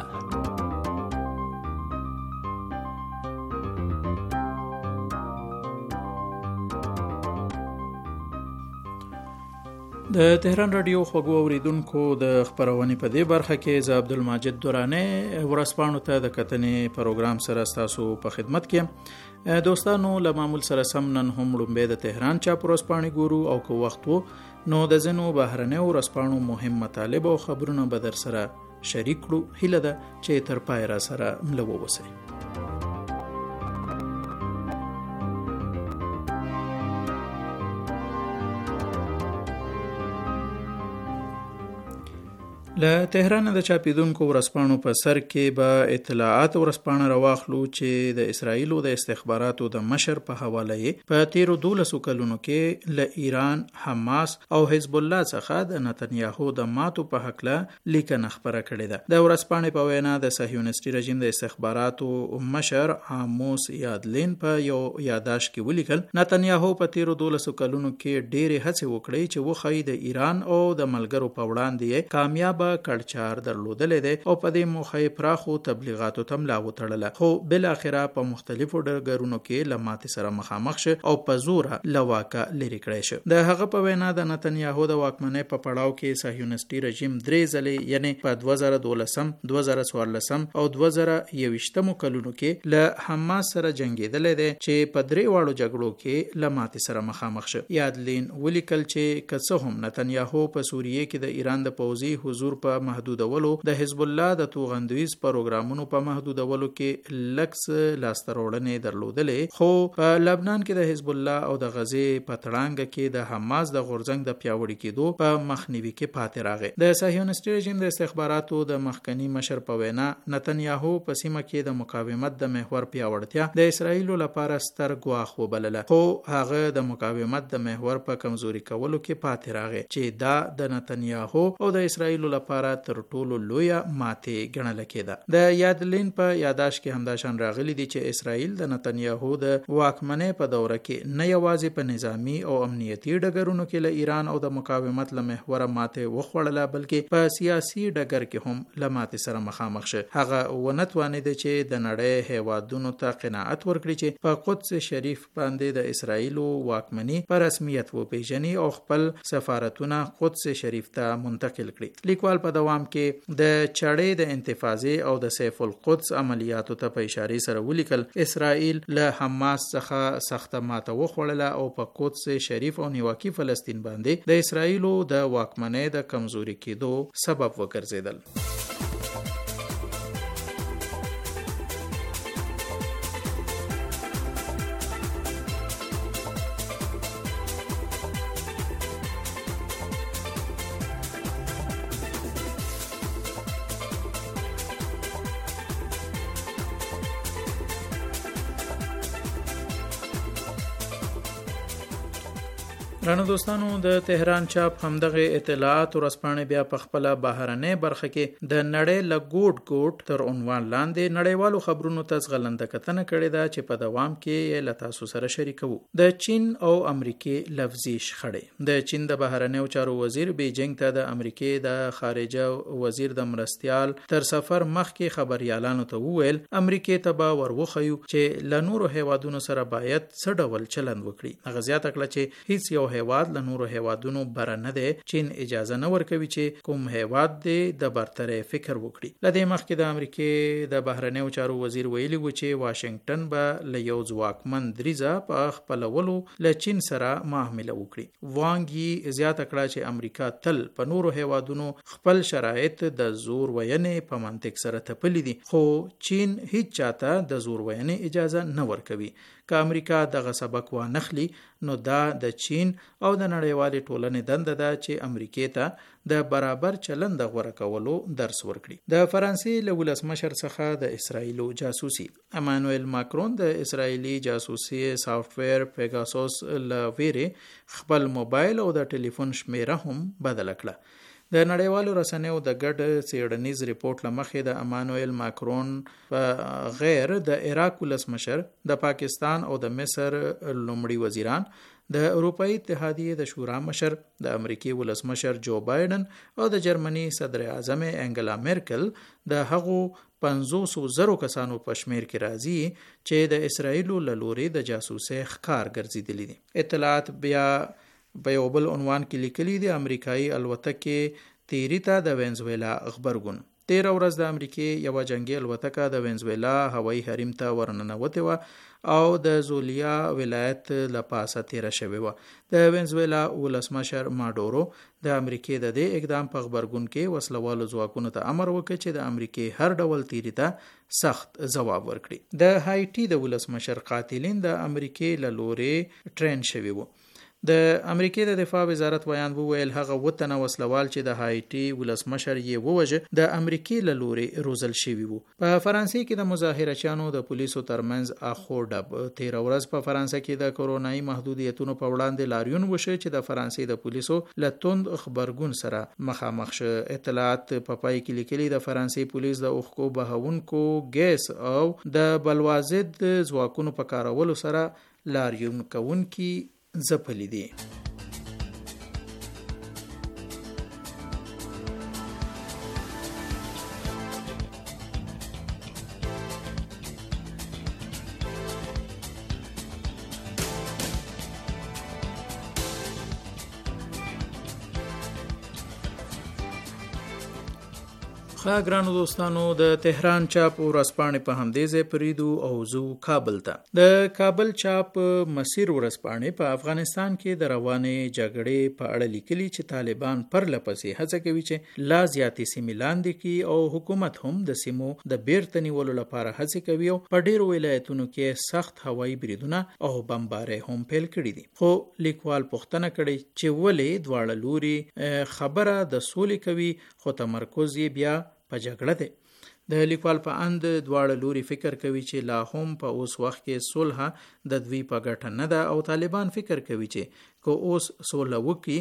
د تهران رادیو خوږو اوریدونکو، د خپرونې په دې برخه کې زه عبدالماجد دراني ورځپاڼو ته د کتنې پروګرام سره ستاسو په خدمت کې. دوستانو، له معمول سره سم نن هم لومبی د تهران چاپ ورځپاڼې ګورو او که وخت وو نو د ځینو بهرنیو ورځپاڼو مهم مطالب او خبرونه به در سره شریک کړو. هیله ده چې تر پای را سره مله واوسئ. له تهران د چاپیدونکو ورځپاڼو په سر کې به اطلاعات ورځپاڼه راواخلو چې د اسرائیلو د استخباراتو د مشر په حواله یې په تیرو دولسو کلونو کې له ایران، حماس او حزب الله څخه د نتنیاهو د ماتو په هکله لیکنه خپره کړې ده. د ورځپاڼې په وینا د صهیونیستي رژیم د استخباراتو مشر عاموس یادلین په یو یادداشت کې ولیکل، نتنیاهو په تیرو دولسو کلونو کې ډېرې هڅې وکړې چې وښایي د ایران او د ملګرو په وړاندې کامیابه کړچار درلودلې ده او په دې موخه پراخو تبلیغاتو ته ملا وتړله، خو بل اخره په مختلفو ډګرونو کې له ماتې سره مخامخ شه او په زوره له واکه لرې کړی شه. د هغه په وینا د نتنیاهو د واکمنۍ په پړاو کې صهیونیستي رژیم درې ځلې یعنی په دوه زره دولسم، دوه زره څوارلسم او دوه زره یوویشتمو کلونو کې له حماس سره جنګېدلی دی چې په درې واړو جګړو کې له ماتې سره مخامخ شه. یادلین ولیکل چې که څه هم نتنیاهو په سوریه کې د ایران د پوځي حضور په محدودولو، د حزب الله د توغندویز پروګرامونو په محدودولو کې لکس لاستروړنې درلودلې، خو په لبنان کې د حزب الله او د غزې په تړانګه کې د حماس د غورځنګ د پیاوړي کېدو په مخنیوي کې پاتې راغی. د صهیونیستي رژیم د استخباراتو د مخکنی مشر په وینا، نتنیاهو په سیمه کې د مقاومت د محور پیاوړتیا د اسرائیلو لپاره ستر ګواښ وبلله، خو هغه د مقاومت د محور په کمزوري کولو کې پاتې راغی چې دا د نتنیاهو او د اسرائیلو لپاره لپاره تر ټولو لویه ماتې ګڼل کېده. د یادلین په یاداش کې همداشان راغلي دي چې اسرائیل د نتنیاهو د واکمنۍ په دوره کې نه یوازې په نظامی او امنیتي ډګرونو کې له ایران او د مقاومت له محوره ماتې وخوړله، بلکې په سیاسي ډګر کې هم له ماتې سره مخامخ شه. هغه ونه توانید چې د نړۍ هیوادونو ته قناعت ورکړي چې په قدس شریف باندې د اسرائیل واکمني په رسمیت وپیژني او خپل سفارتونه قدس شریف ته منتقل کړي. لیکوال په دوام کې د چړې د انتفاضې او د سیف القدس عملیاتو ته په اشاره سره ولیکل اسرائیل له حماس څخه سخته ماته وخوړله او په قدس شریف او نیواکي فلسطین باندې د اسرائیلو د واکمنۍ د کمزوري کېدو سبب وګرځیدل. رانو دوستانو، د تهران چاپ همدغه اطلاعات ورسپانې بیا په خپل بهرنۍ برخه کې د نړۍ له ګوټ ګوټ تر عنوان لاندې نړیوالو خبرونو ته ځغلنده کتنه کړې ده چې په دوام کې له تاسو سره شریکو. د چین او امریکې لفظي شخړې. د چین د بهرنیو چارو وزیر بیجینګ ته د امریکې د خارجه وزیر د مرستيال تر سفر مخکې خبريالانو ته وویل امریکې ته به ورغوخیو چې له نورو هیوادونو سره باید څه ډول چلند وکړي. هغه زیاته کړه چې هیڅ یو هیواد له نورو هیوادونو بره نه دی. چین اجازه نه ورکوي چې کوم هیواد دی د برترۍ فکر وکړي. لدې مخکې د امریکې د بهرنیو چارو وزیر ویلي و چې واشنگټن به له یو ځواکمن دریزه په خپلولو له چین سره معامله وکړي. وانګ یې زیاته کړه چې امریکا تل په نورو هیوادونو خپل شرایط د زور وینې په منطق سره تپلي دي، خو چین هیڅ چاته د زور وینې اجازه نه ورکوي. که امریکا دغه سبق وانخلي نو دا د چین او د نړیوالې ټولنې دنده ده چې امریکې ته د برابر چلند غوړه کولو درس ورکړي. د فرانسې له ولسمشر څخه د اسرایلو جاسوسي. امانوئل ماکرون د اسرایلی جاسوسي سافټویر پیګاسوس له ویرې خپل موبایل او د ټلیفون شمیره هم بدل کړه. د نړیوالو رسنیو د ګډ څېړنیز ریپورت لمخې د امانوئل ماکرون په غیر د عراق ولسمشر، د پاکستان او د مصر لومړي وزیران، د اروپאי اتحادیې د شورا مشر، د امریکای ولسمشر جو بایدن او د جرمني صدر اعظم انګلا میرکل د هغو پنځوس زرو کسانو په شمیر کې راځي چې د اسرایلو له لوري د جاسوسۍ ښکار ګرځېدلي دي. اطلاعات بیا په یو بل عنوان کې لیکلي دي امریکایي الوتکې تیری ته د وینزویلا خبرګون. تیره ورځ د امریکې یو جنگي الوتکه د وینزویلا هوایي حریم ته ورننوتې وه او د زولیا ولایت له پاسه تیره شوې وه. د وینزویلا ولسمشر ماډورو د امریکې د دې اقدام په خبرګون کې وسلوالو ځواکونو ته امر وکړ چې د امریکې هر ډول تیری ته سخت ځواب ورکړي. د هایټي د ولسمشر قاتلین د امریکې له لوري ټرین شوي وو. د امریکې د دفاع وزارت بیان وویل هغه وطن وسلوال چې د هایټي ولسمشر یې ووجه د امریکې له لوري روزل شوی وو. په فرانسې کې د مظاهرچیانو د پولیسو ترمنځ اخوډب. تیره ورځ په فرانسې کې د کورونایي محدودیتونو په وړاندې لاریون وشو چې د فرانسې د پولیسو له توند خبرګون سره مخامخ شو. اطلاعات په پای کې لیکلي د فرانسې پولیس د اوښکو بهونکو ګیس او د بلوازد ځواکونو په کارولو سره لاریون کوونکي ځپلي دي. ښه ګرانو دوستانو، د تهران چاپ ورځپاڼې په همدې ځای پریدو او زو کابل ته. د کابل چاپ مسیر ورځپاڼې په افغانستان کې د روانې جګړې په اړه لیکلي چې طالبان پرله پسې هڅه کوي چې لا زیاتې سیمې لاندې کړي او حکومت هم د سیمو د بیرته نیولو لپاره هڅې کوي او په ډیرو ولایتونو کې سخت هوایي بریدونه او بمبارۍ هم پیل کړي دي. خو لیکوال پوښتنه کړې چې ولې دواړه لوري خبره د سولې کوي خو تمرکز یې بیا په جګړه دی. د لیکوال په اند دواړه لوري فکر کوي چې لا هم په اوس وخت کې صلح د دوی په ګټه نه ده او طالبان فکر کوي چې که اوس صلح وکړي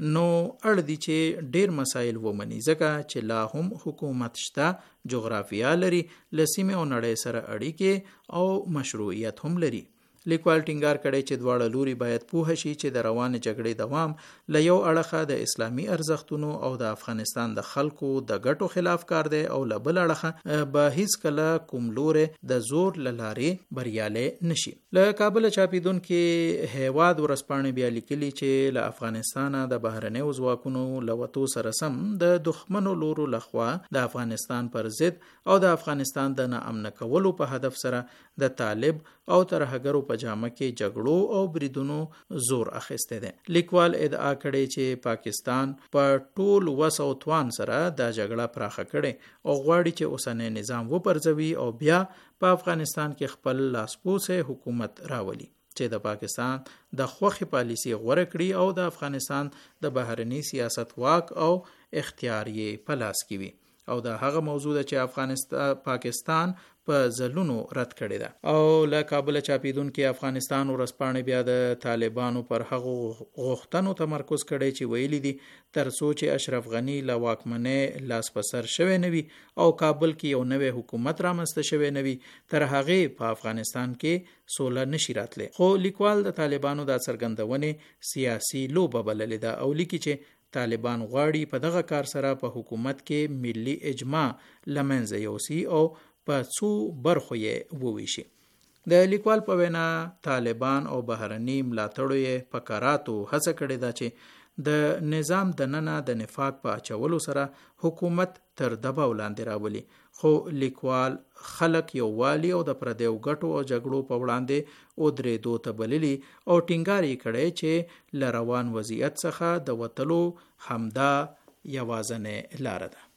نو اړ دي چې ډیر مسایل ومني ځکه چې لا هم حکومت شته، جغرافیا لري، لسیمه او نړۍ سره اړیکې او مشروعیت هم لري. لیکوال ټینګار کړی چې دواړه لوري باید پوه شي چې د روان جګړې دوام له یو اړخه د اسلامي ارزښتونو او د افغانستان د خلکو د ګټو خلاف کار دی او له بل اړخه به هیڅ کله کوم لوري د زور له لارې بریالی نشي. له کابل چاپیدونکو هیواد ورځپاڼې بیا لیکلي چې له افغانستان د بهرنیو ځواکونو له وتو سره سم د دښمنو لورو لخوا د افغانستان پر ضد او د افغانستان د ناامن کولو په هدف سره د طالب او ترهګرو په جامه کې جګړو او بریدونو زور اخیسته ده. لیکوال ادعا کړي چې پاکستان په ټول وس او توان سره د جګړه پراخه کړي او غواړي چې اوسنی نظام وپرځوي او بیا په افغانستان کې خپل لاسپوڅه حکومت راولي چې د پاکستان د خوخي پالیسي غوړه کړي او د افغانستان د بهرني سیاست واک او اختیار یې په لاس کې وي. او دا هغه موضوع ده چې افغانستان پاکستان په ځلونو رد کړی ده. او له کابل چاپیدونکو افغانستان ورځپاڼې بیا د طالبانو پر هغه غوښتنو تمرکز کړی چې ویلي دي تر څو چې اشرف غنی له واکمنۍ لاس په سر شوی نه وي او کابل کې یو نوی حکومت رامنځته شوی نه وي تر هغې په افغانستان کې سوله نشي راتلی. خو لیکوال د طالبانو د څرګندونې سیاسي لوبه بللې ده او لیکي چې طالبان غواړي په دغه کار سره په حکومت کې ملي اجماع لمنځه یوسي او په څو برخو یې وویشي. د لیکوال په وینا طالبان او بهرني ملاتړو یې په کاراتو هڅه کړې ده چې د نظام د ننه د نفاق په اچولو سره حکومت تر دباو لاندې راولي. خو لیکوال خلک یووالي او د پردیو ګټو او جګړو په وړاندې ودرېدو ته بللي او ټینګار یې کړی چې له روان وضعیت څخه د وتلو همدا یوازینۍ لاره ده.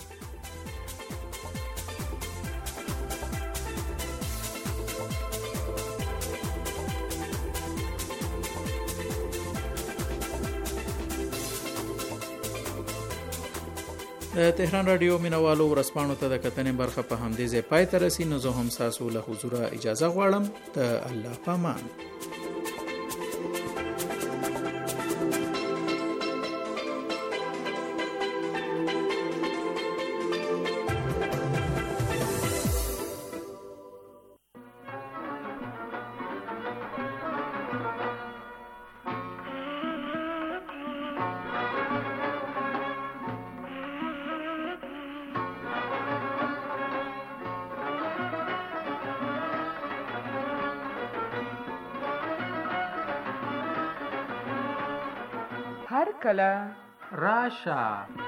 تهران رادیو مینوالو ورځپاڼو ته د کتنې برخه په همدې ځای پای ته رسي. نو زه هم تاسو له حضوره اجازه غواړم. د الله پامان. هر کله راشه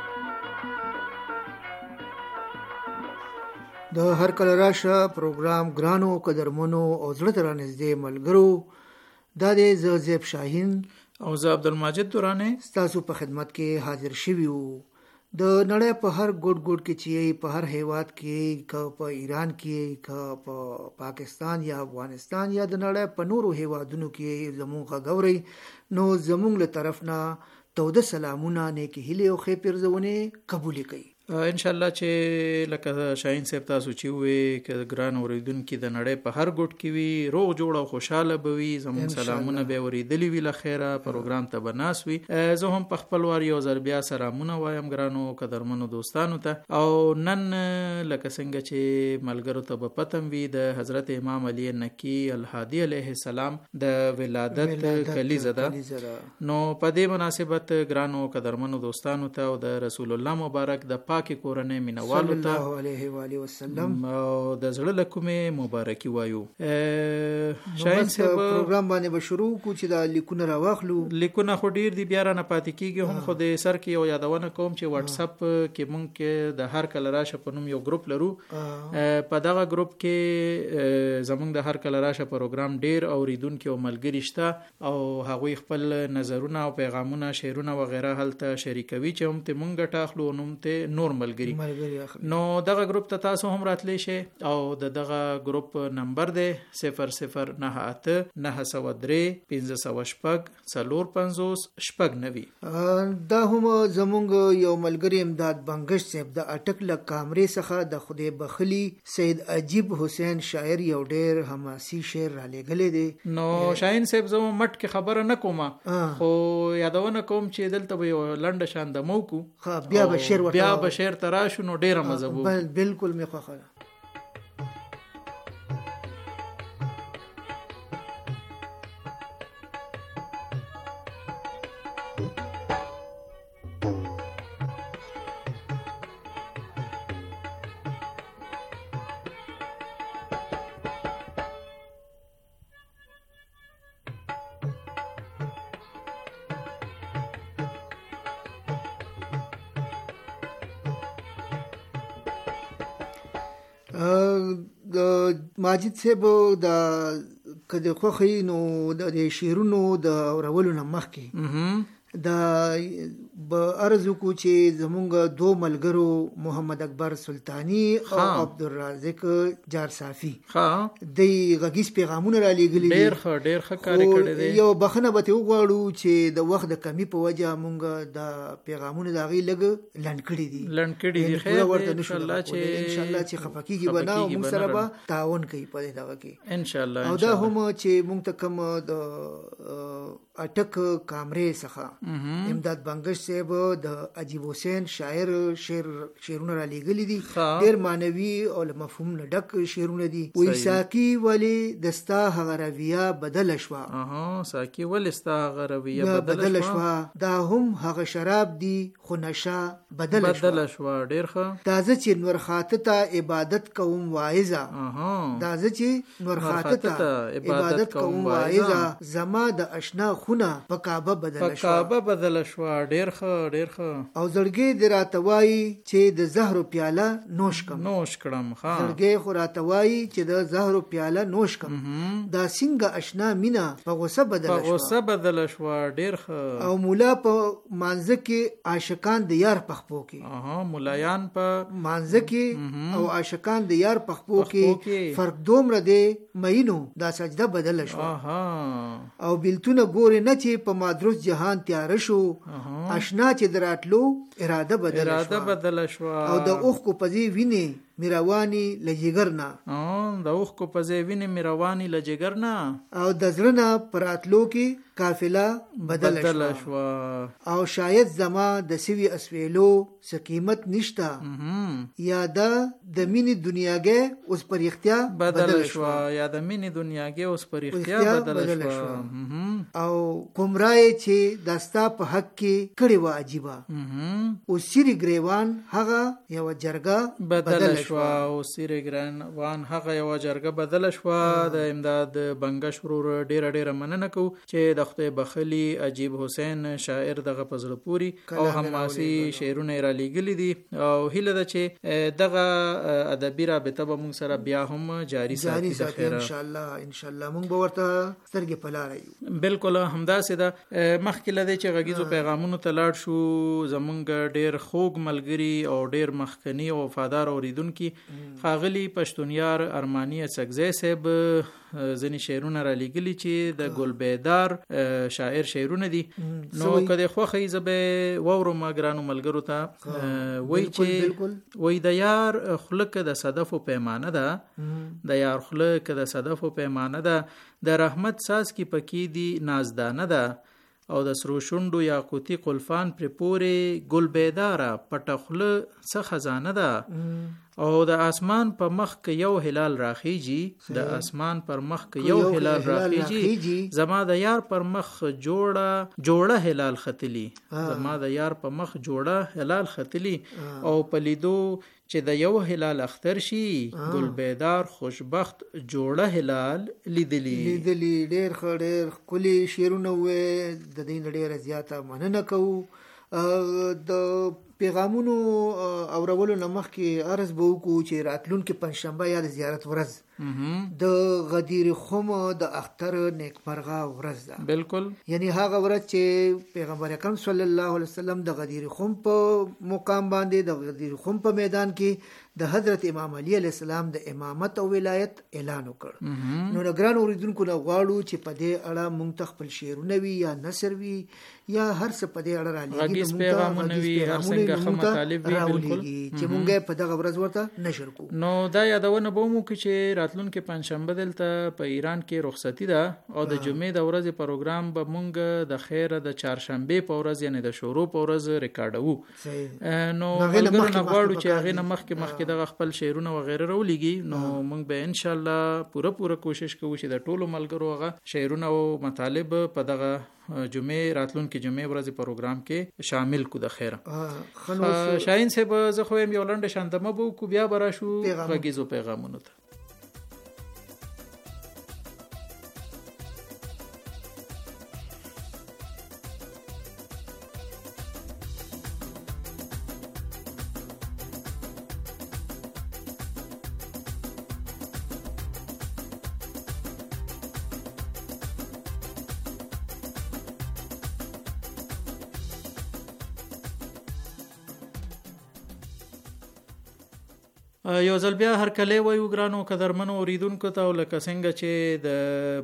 د هر کله راشه پروګرام ګرانو قدرمنو او زړه ته رانږدې ملګرو، دا دی زه زیب شاهین او زه عبدالماجد دورانی ستاسو په خدمت کې حاضر شوي وو. د نړۍ په هر ګوټ ګوټ کې چې په هر هیواد کې، که په ایران کې، که په پاکستان یا افغانستان یا د نړۍ په نورو هیوادونو کې زموږ غږ اورئ، نو زموږ له طرف نه توده سلامونه، نیکې هیلې او ښې پرځونې قبول کړئ. ان شاء الله چې لکه شاهین صاحب تاسو چې وې ک ګران اوریدونکو د نړۍ په هر ګوټ کې وي روغ جوړ او خوشاله بوي. زموږ سلامونه به اوریدلی وی لخيره پروګرام ته بناس وي. زه هم په خپل وار یو ځل بیا سلامونه وایم ګرانو قدرمنو دوستانو ته. او نن لکه څنګه چې ملګرو ته په پتم وي د حضرت امام علی نکی الهادی علیه السلام د ولادت کلیزه ده، نو په دې مناسبت ګرانو قدرمنو دوستانو ته او د رسول الله مبارک د پاکي کورنۍ مینوالو ته صلی الله علیه و آله وسلم او د زړه له کومې مبارکي وایو. شاهین صاحب پروګرام باندې به شروع کو چې دا لیکونه راواخلو. لیکونه خو ډیر دي بیا را نه پاتې کیږي. هم خو د سر کې یو یادونه کوم چې واتس اپ کې مونږ کې د هر کله راشه په نوم یو ګروپ لرو. په دغه ګروپ کې زمونږ د هر کله راشه پروګرام ډیر اوریدونکو او ملګری شته او هغوی خپل نظرونه او پیغامونه، شعرونه و غیره هلته شریکوي چې هم ته مونږ ټاخلو نوم ته نور نور ملګری. نو دغه ګروپ ته تاسو هم راتلی شئ او د دغه ګروپ نمبر دی صفر صفر نه اته نه سوه درې پنځه سوه شپږ څلور پنځوس شپږ نوي. دا هم زمونږ یو ملګری امداد بنګش صاحب د اټک له کامرې څخه د خدای بخلی سید عجیب حسین شاعر یو ډیر حماسي شعر را لګلې دی. نو شاهین صاحب زمو مټ کې خبره نه کومه خو یادونه کوم چې دلته به یو لنډه شان د موکو بیا به شعر ورته بیا به شعر تراشو نو ډیره مزه وو. بالکل می خوخه. ماجد صاحب د کده خوخی نو د شیرونو د اورولو نه مخکې دا به ارزو کو چې زمونږ دو ملګرو محمد اکبر سلطانی او عبدالرازق جارصافی د غږیز پیغامونه را لېږلي ډېر ښه ډېر ښه کار کړی دی. یو بخښنه به ترې وغواړو چې د وخت د کمي په وجه مونږ د پیغامونه د هغې لږ لنډ کړي دي لنډ کړي دي خیر ورته نشو انشاءالله چې خفه کېږي به نه او مونږ سره به تعاون کوي په دې دغه کې انشاءالله. او دا هم چې مونږ ته کوم د اټک کامرې څخه امداد بنګش صاحب د عجیب حسین شاعر شعر شعرونه را لېږلي دي ډېر معنوي او له مفهوم نه ډک شعرونه دي. وایي ساقي ولې دستا هغه رویه بدله شوه. اها ساقي ولې ستا هغه رویه بدله شوه. دا هم هغه شراب دي خو نشه بدله شوه بدله شوه ډېر ښه. دا زه چې نور خاطه ته عبادت کوم واعظه. دا زه چې نور خاطه ته عبادت کوم واعظه زما د اشنا خونه په کعبه بدله شوه. کعبه بدله شوه ډېر ښه ډېر ښه. او زړګی د راته وایي چې د زهرو پیاله نوش کړم نوش کړم ها زړګی خو راته وایي چې د زهرو پیاله نوش کړم. دا څنګه اشنا مینا په غوسه بدله شوه په غوسه بدله شوه ډېر ښه. او مولا په مانزه کې عاشقان د یار پخپو کې اها مولایان په مانزه کې او عاشقان د یار پخپو کې فرق دومره دی مینو دا سجده بدله شوه. او بیلتونه ګوري نه چې په مادروس جهان تیار شو اشنا چې دراتلو اراده بدله شو اراده بدله شو. او د اوخ کو پزی ویني میروانی لجګرنا او د اوخ کو پزی ویني میروانی لجګرنا او د زړه پراتلو کې قافله بدله, بدله شو. او شاید زما د سوي اسویلو سقیمت نشتا یا د د مینې دنیاګه اوس پر اختیا بدله شو یا د مینې دنیاګه اوس پر اختیا بدله شو. او کومرای چې داستا په حق کې کړي وا عجیبه او سری گریوان هغه یو جرګه بدله شو. او سری گریوان هغه یو جرګه بدله شو. د امداد بنګش ورور ډیره ډیره مننه کو چې د خدای بخلی عجیب حسین شاعر دغه پزړه پوری او حماسي شعرونه را لېږلي دي او هیله ده چې دغه ادبي رابطه به موږ سره بیا هم جاری ساتي د خیر ان شاء الله ان شاء الله موږ به ورته سترګې پلاره. بالکل همداسې ده. مخکې له دې چې غږیزو پیغامونو ته لاړ شو زمونږ ډیر خوږ ملګري او ډیر مخکنی او وفادار اوریدونکي ښاغلي پښتونیار ارمانی څکزی صاحب ځینې شعرونه را لېږلي چې د ګلبیدار شاعر شعرونه دي. نو کله خوخه زه به وورم ګرانو ملګرو ته وای چې وای د یار خلق د صدف او پیمانه ده د یار خلق د صدف او پیمانه ده د رحمت ساز کی پکې دی نازدانه ده او د سرو شوندو یاقوتی قلفان پر پورې ګلبیداره پټخله څه خزانه ده او د اسمان په مخ کې یو هلال راخیږي د اسمان پر مخ کې یو هلال راخیږي زما د یار پر مخ جوړه جوړه هلال ختلی زما د یار په مخ جوړه هلال ختلی او پلیدو چې د یو هلال اختر شي ګلبیدار خوشبخت جوړه هلال لیدلی لیدلی. ډیر خړیر کلی شیرونه وې د دې ډیره زیاته مننه کوو. د پیغامونو اورولو نمخ کې عرض به وکړو چې راتلونکي پنځشنبه یا د زیارت ورځ د غدیر خم د اختر نیکمرغه ورځ ده. بالکل. یعنی هغه ورځ چې پیغمبر اکرم صلی الله علیه وسلم د غدیر خم په مقام باندې د غدیر خم په میدان کې د حضرت امام علی علیه السلام د امامت او ولایت اعلان وکړ. نو نگران اوریدونکو نه غواړو چې په دې اړه مونږ ته خپل شعرونه وي یا نثر وي یا هر څه په دې اړه را لېږي، غږیز پیغامونه وي، هر څنګه ښه مطالب وي. بالکل. چې مونږ په دغه ورځ ورته نشر کوو. نو دا یادونه به مو کې چې راتلونکي پنځشنبه دلته په ایران کې رخصتي ده او د جمعې د ورځې پروګرام به مونږ د خیره د چهارشنبه په ورځ یعنی د شروع په ورځ ریکارډوو. نو ملګرو نه غواړو چې هغه نه مخکې مخکې دغه خپل شعرونه وغیره راولېږي. نو مونږ به ان شاء الله پوره پوره کوشش کوو چې د ټولو ملګرو هغه شعرونه او مطالب په دغه جمعې راتلونکي جمعې ورځې پروګرام کې شامل کو د خیره. شاهین صاحب زه خو یم یو لنډه شاندمه به وکړو بیا به راشو غږیزو پیغامونو ته. یو ځل بیا هر کله وایو ګرانو قدرمنو اوریدونکو ته، لکه څنګه چې د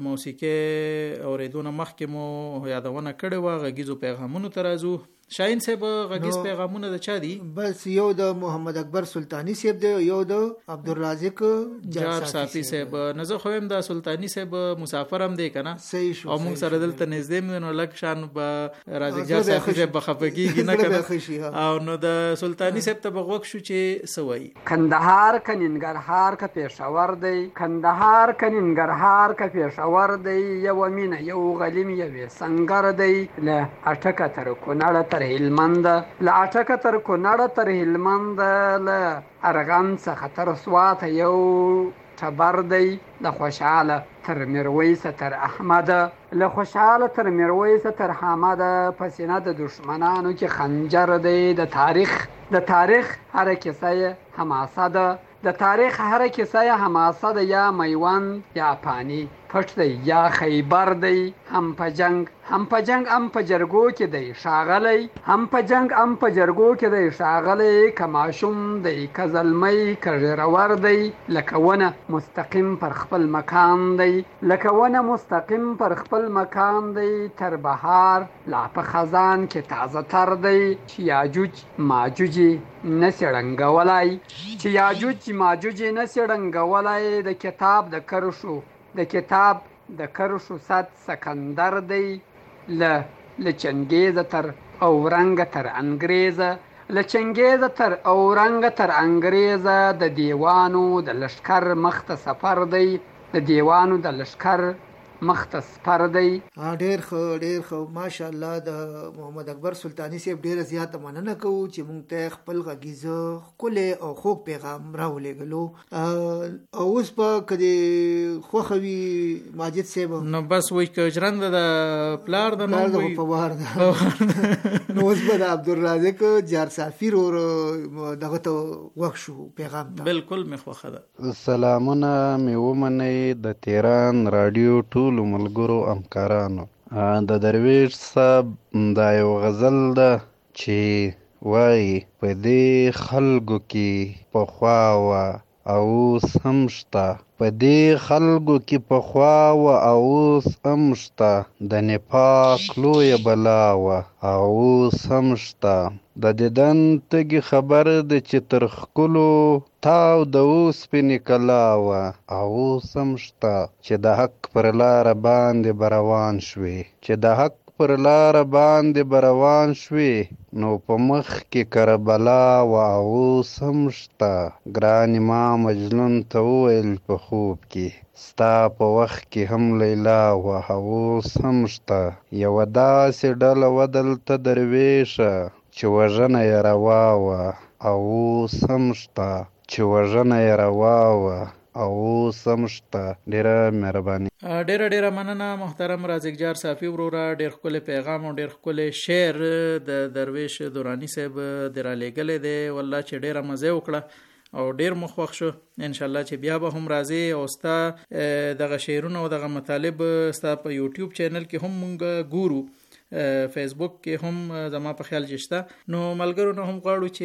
موسیقي اوریدونه مخکې مو یادونه کړې وه، غږیزو پیغامونو ته راځو. شاهین صاحب غږیز پیغامونه د چا دي؟ بس یو د محمد اکبر سلطانی صاحب دی، یو د عبدالرازق جار صافی صاحب. نه زه خو یم د سلطانی صاحب مسافر هم دی کنه، صحیح شو، او موږ سره دلته نږدې مې نو لک شان به رازق جار صافی صاحب بخفګیږي نه کنه، او نو د سلطانی صاحب ته بغوښ شو چې سوي کندهار ک ننګرهار ک پېښور دی، کندهار ک ننګرهار ک پېښور دی، یو مینه یو غلیم یو سنگر دی، له اټکه تر کونړ تر هلمند، له اټکه تر کونړ تر هلمند، له ارغند څخه تر سوات یو ټبر دی، له خوشحاله تر میرویس تر احمد، له خوشحاله تر میرویس تر حامد، په سینه د دشمنانو کې خنجر دی، د تاریخ د تاریخ هر کیسه حماسه ده، د تاریخ هر کیسه حماسه ده، یا میوند یا پانی پټ دی یا خیبر دی، هم په جنگ هم په جنگ هم په جرګو کې دی ښاغلی، هم په جنگ هم په جرګو کې دی ښاغلی، که ماشوم دی که زلمی که ژیرور دی، لکه ونه مستقیم پر خپل مکان دی، لکه ونه مستقیم پر خپل مکان دی، تر بهار لا په خزان کې تازه تر دی، چې یاجوج ماجوج نسی ړنګولی، چې یاجوج ماجوج نسی ړنګولی، د کتاب د کرشو د کتاب د کرشو صد سکندر دی، له له چنګیزه تر اورنګ تر انګریزه، له چنګیزه تر اورنګ تر انګریزه، د دیوانو د لشکر مخته سفر دی، د دیوانو د لشکر مخته سپر دی. ډیر ښه ډیر ښه ماشاءالله. د محمد اکبر سلطانی صاحب ډیره زیاته مننه کوو چې مونږ ته خپل غږیزه ښکلی او خوږ پیغام راولېږلو. او اوس به که دې خوښه وي ماجد صاحب نو بس وایي که ژرنده د پلار د نوم وایي په وار ده نو اوس به د عبدالرازق جار صافي ورور دغه ته وخت شو پیغام ته. بالکل مې خوښه ده. سلامونه مې ومنئ د تهران راډیو ټولو ملګرو همکارانو. د درویش صاحب دا یو غزل ده چې وایي په دې خلکو کې پخوا وه او اوس هم شته، په دې خلکو کې پخوا وه او اوس هم شته، د نفاق لویه بلا وه او اوس هم شته، د دیدن تږي خبر ده چې تر ښکلو تاو د اوسپنې کلا وه او اوس هم شته، چې د حق پر لاره باندې به روان شوې، چې د حق پر لاره باندې به روان شوې، نو په مخ کې کربلا وه او اوس هم شته. ګرانې ما مجنون ته وویل په خوب کې ستا په وخت کې هم لیلا وه او اوس هم شته، یوه داسې ډله وه دلته درویشه چې وژنه یې روا وه او اوس هم شته، چې وژنه یې روا وه او اوس هم شته. ډېره مهرباني. ډېره ډېره مننه محترم رازق جار صافي وروره. ډېر ښکلی پیغام او ډېر ښکلی شعر د درویش دوراني صاحب دې رالیږلی دی. والله چې ډېره مزه یې وکړه او ډیر مخوښ شو. ان شاء الله چې بیا به هم راځي او ستا دغه شعرونه او دغه مطالب ستا په یوټیوب چینل کې هم مونږ ګورو، فیسبوک کې هم زما په خیال جشته. نو ملګرو نه هم غواړو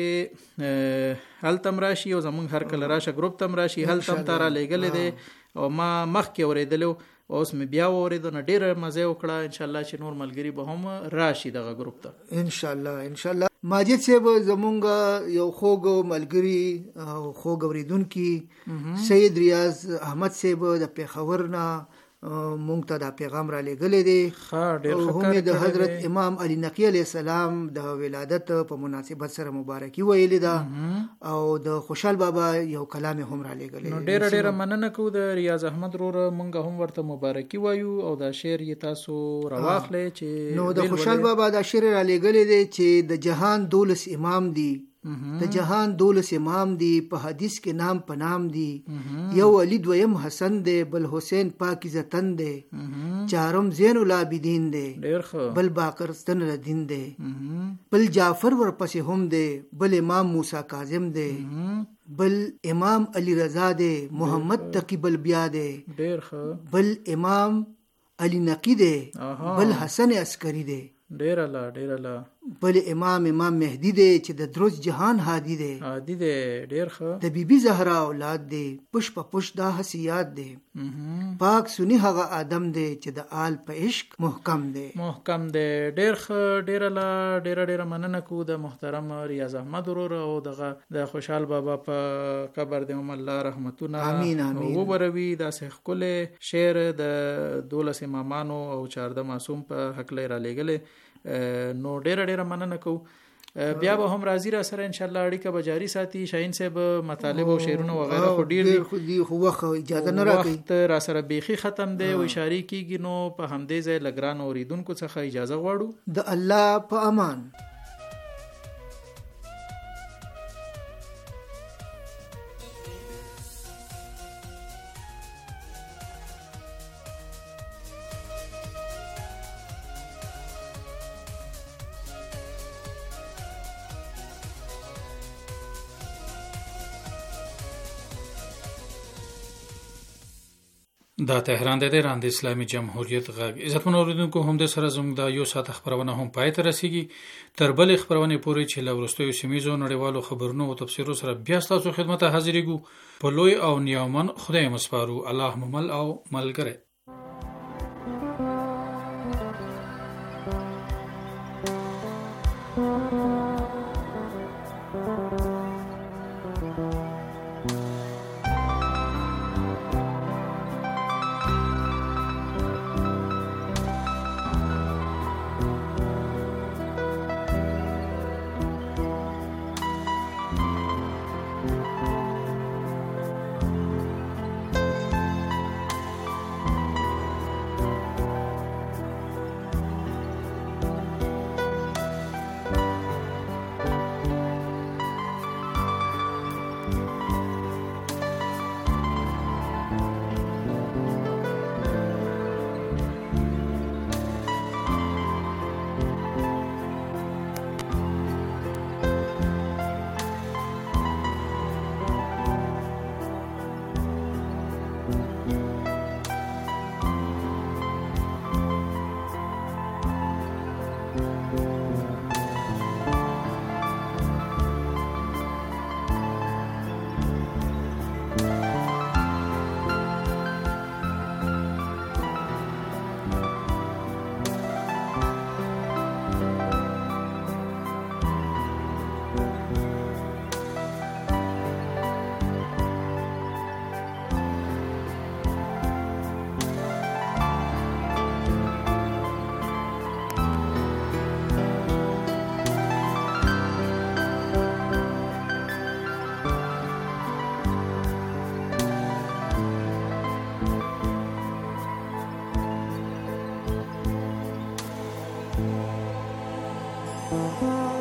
چې هل تم راشي او زمونږ هر کله راشه ګروپ تم راشي، هل تم تارا لېږلې دی او ما مخکې اورېدلو اوس مې بیا واورېدو، نو ډېره مزه وکړه. ان شاء الله چې نور ملګري به هم راشي دغه ګروپ ته ان شاء الله. ان شاء الله ماجد صاحب زمونږ یو خوږ ملګري او خوږ اورېدونکي سید ریاض احمد صاحب د پېښور نه مونږ ته دا پیغام را لېږلی دی. هم د حضرت امام علی نقی علیه السلام د ولادت په مناسبت سره مبارکي ویلې ده او د خوشحال بابا یو کلام هم را لېږلی. نو ډېره ډېره مننه کوو د ریاض احمد وروره، مونږ هم ورته مبارکي وایو او دا شعر یې تاسو راواخلئ چې نو د خوشحال بابا دا شعر را لېږلی دی چې د جهان دولس امام دی، د جهان دولس امام دی، په حدیث کې نام په نام دی، یو علی دویم حسن دی، بل حسین پاکیزه تن دی، چارم زین العابدین دی، بل باقر ستن الدین دی، بل جعفر ورپسې هم دی، بل امام موسی کاظم دی، بل امام علی رضا دی، محمد تقی بل بیا دی، بل امام علی نقی دی، بل حسن عسکری دی، ډیر الله ډیر الله، بل امام امام مهدی دی چې د دروز جهان هادي دی، هادي دی ډیر ښه، د بیبي زهرا اولاد دی، پش په پش دا حسیات دی، پاک سنی هغه آدم دی چې د آل په عشق محکم دی محکم دی. ډیر ښه، ډیر الله ډیر ډیر مننه کو د محترم ریاض احمد ورور او دغه د خوشحال بابا په قبر دی هم الله رحمتونه امين امين وبروي. دا سه خپل شعر د دولس امامانو او چارده معصوم په حق لري را لګل. نو ډیره ډیره مننه کو. بیا به هم راځي را سره ان شاء الله اړیکه به جاری ساتي. شاهین صاحب مطالب او شعرونه وغیرہ خو ډیر دي خو وخت اجازه نه راکړي، وخت را سره بیخي ختم دی او اشاره کیږي. نو په همدې ځای لګران اوریدونکو څخه اجازه غواړو. د الله په امان. دا تهران د ایران د اسلامي جمهوریت غږ. عزتمن اوریدونکو، هم د سره زموږ د یو ساعت خبرونه هم پای ته رسیږي. تر بل خبرونه پورې چې لورستوي سیمېزو نړیوالو خبرونو او تفسیرو سره بیا تاسو خدمت حاضرېږو. په لوی او نیامن خدای مسپارو. الله ممل او ملګری. Thank you.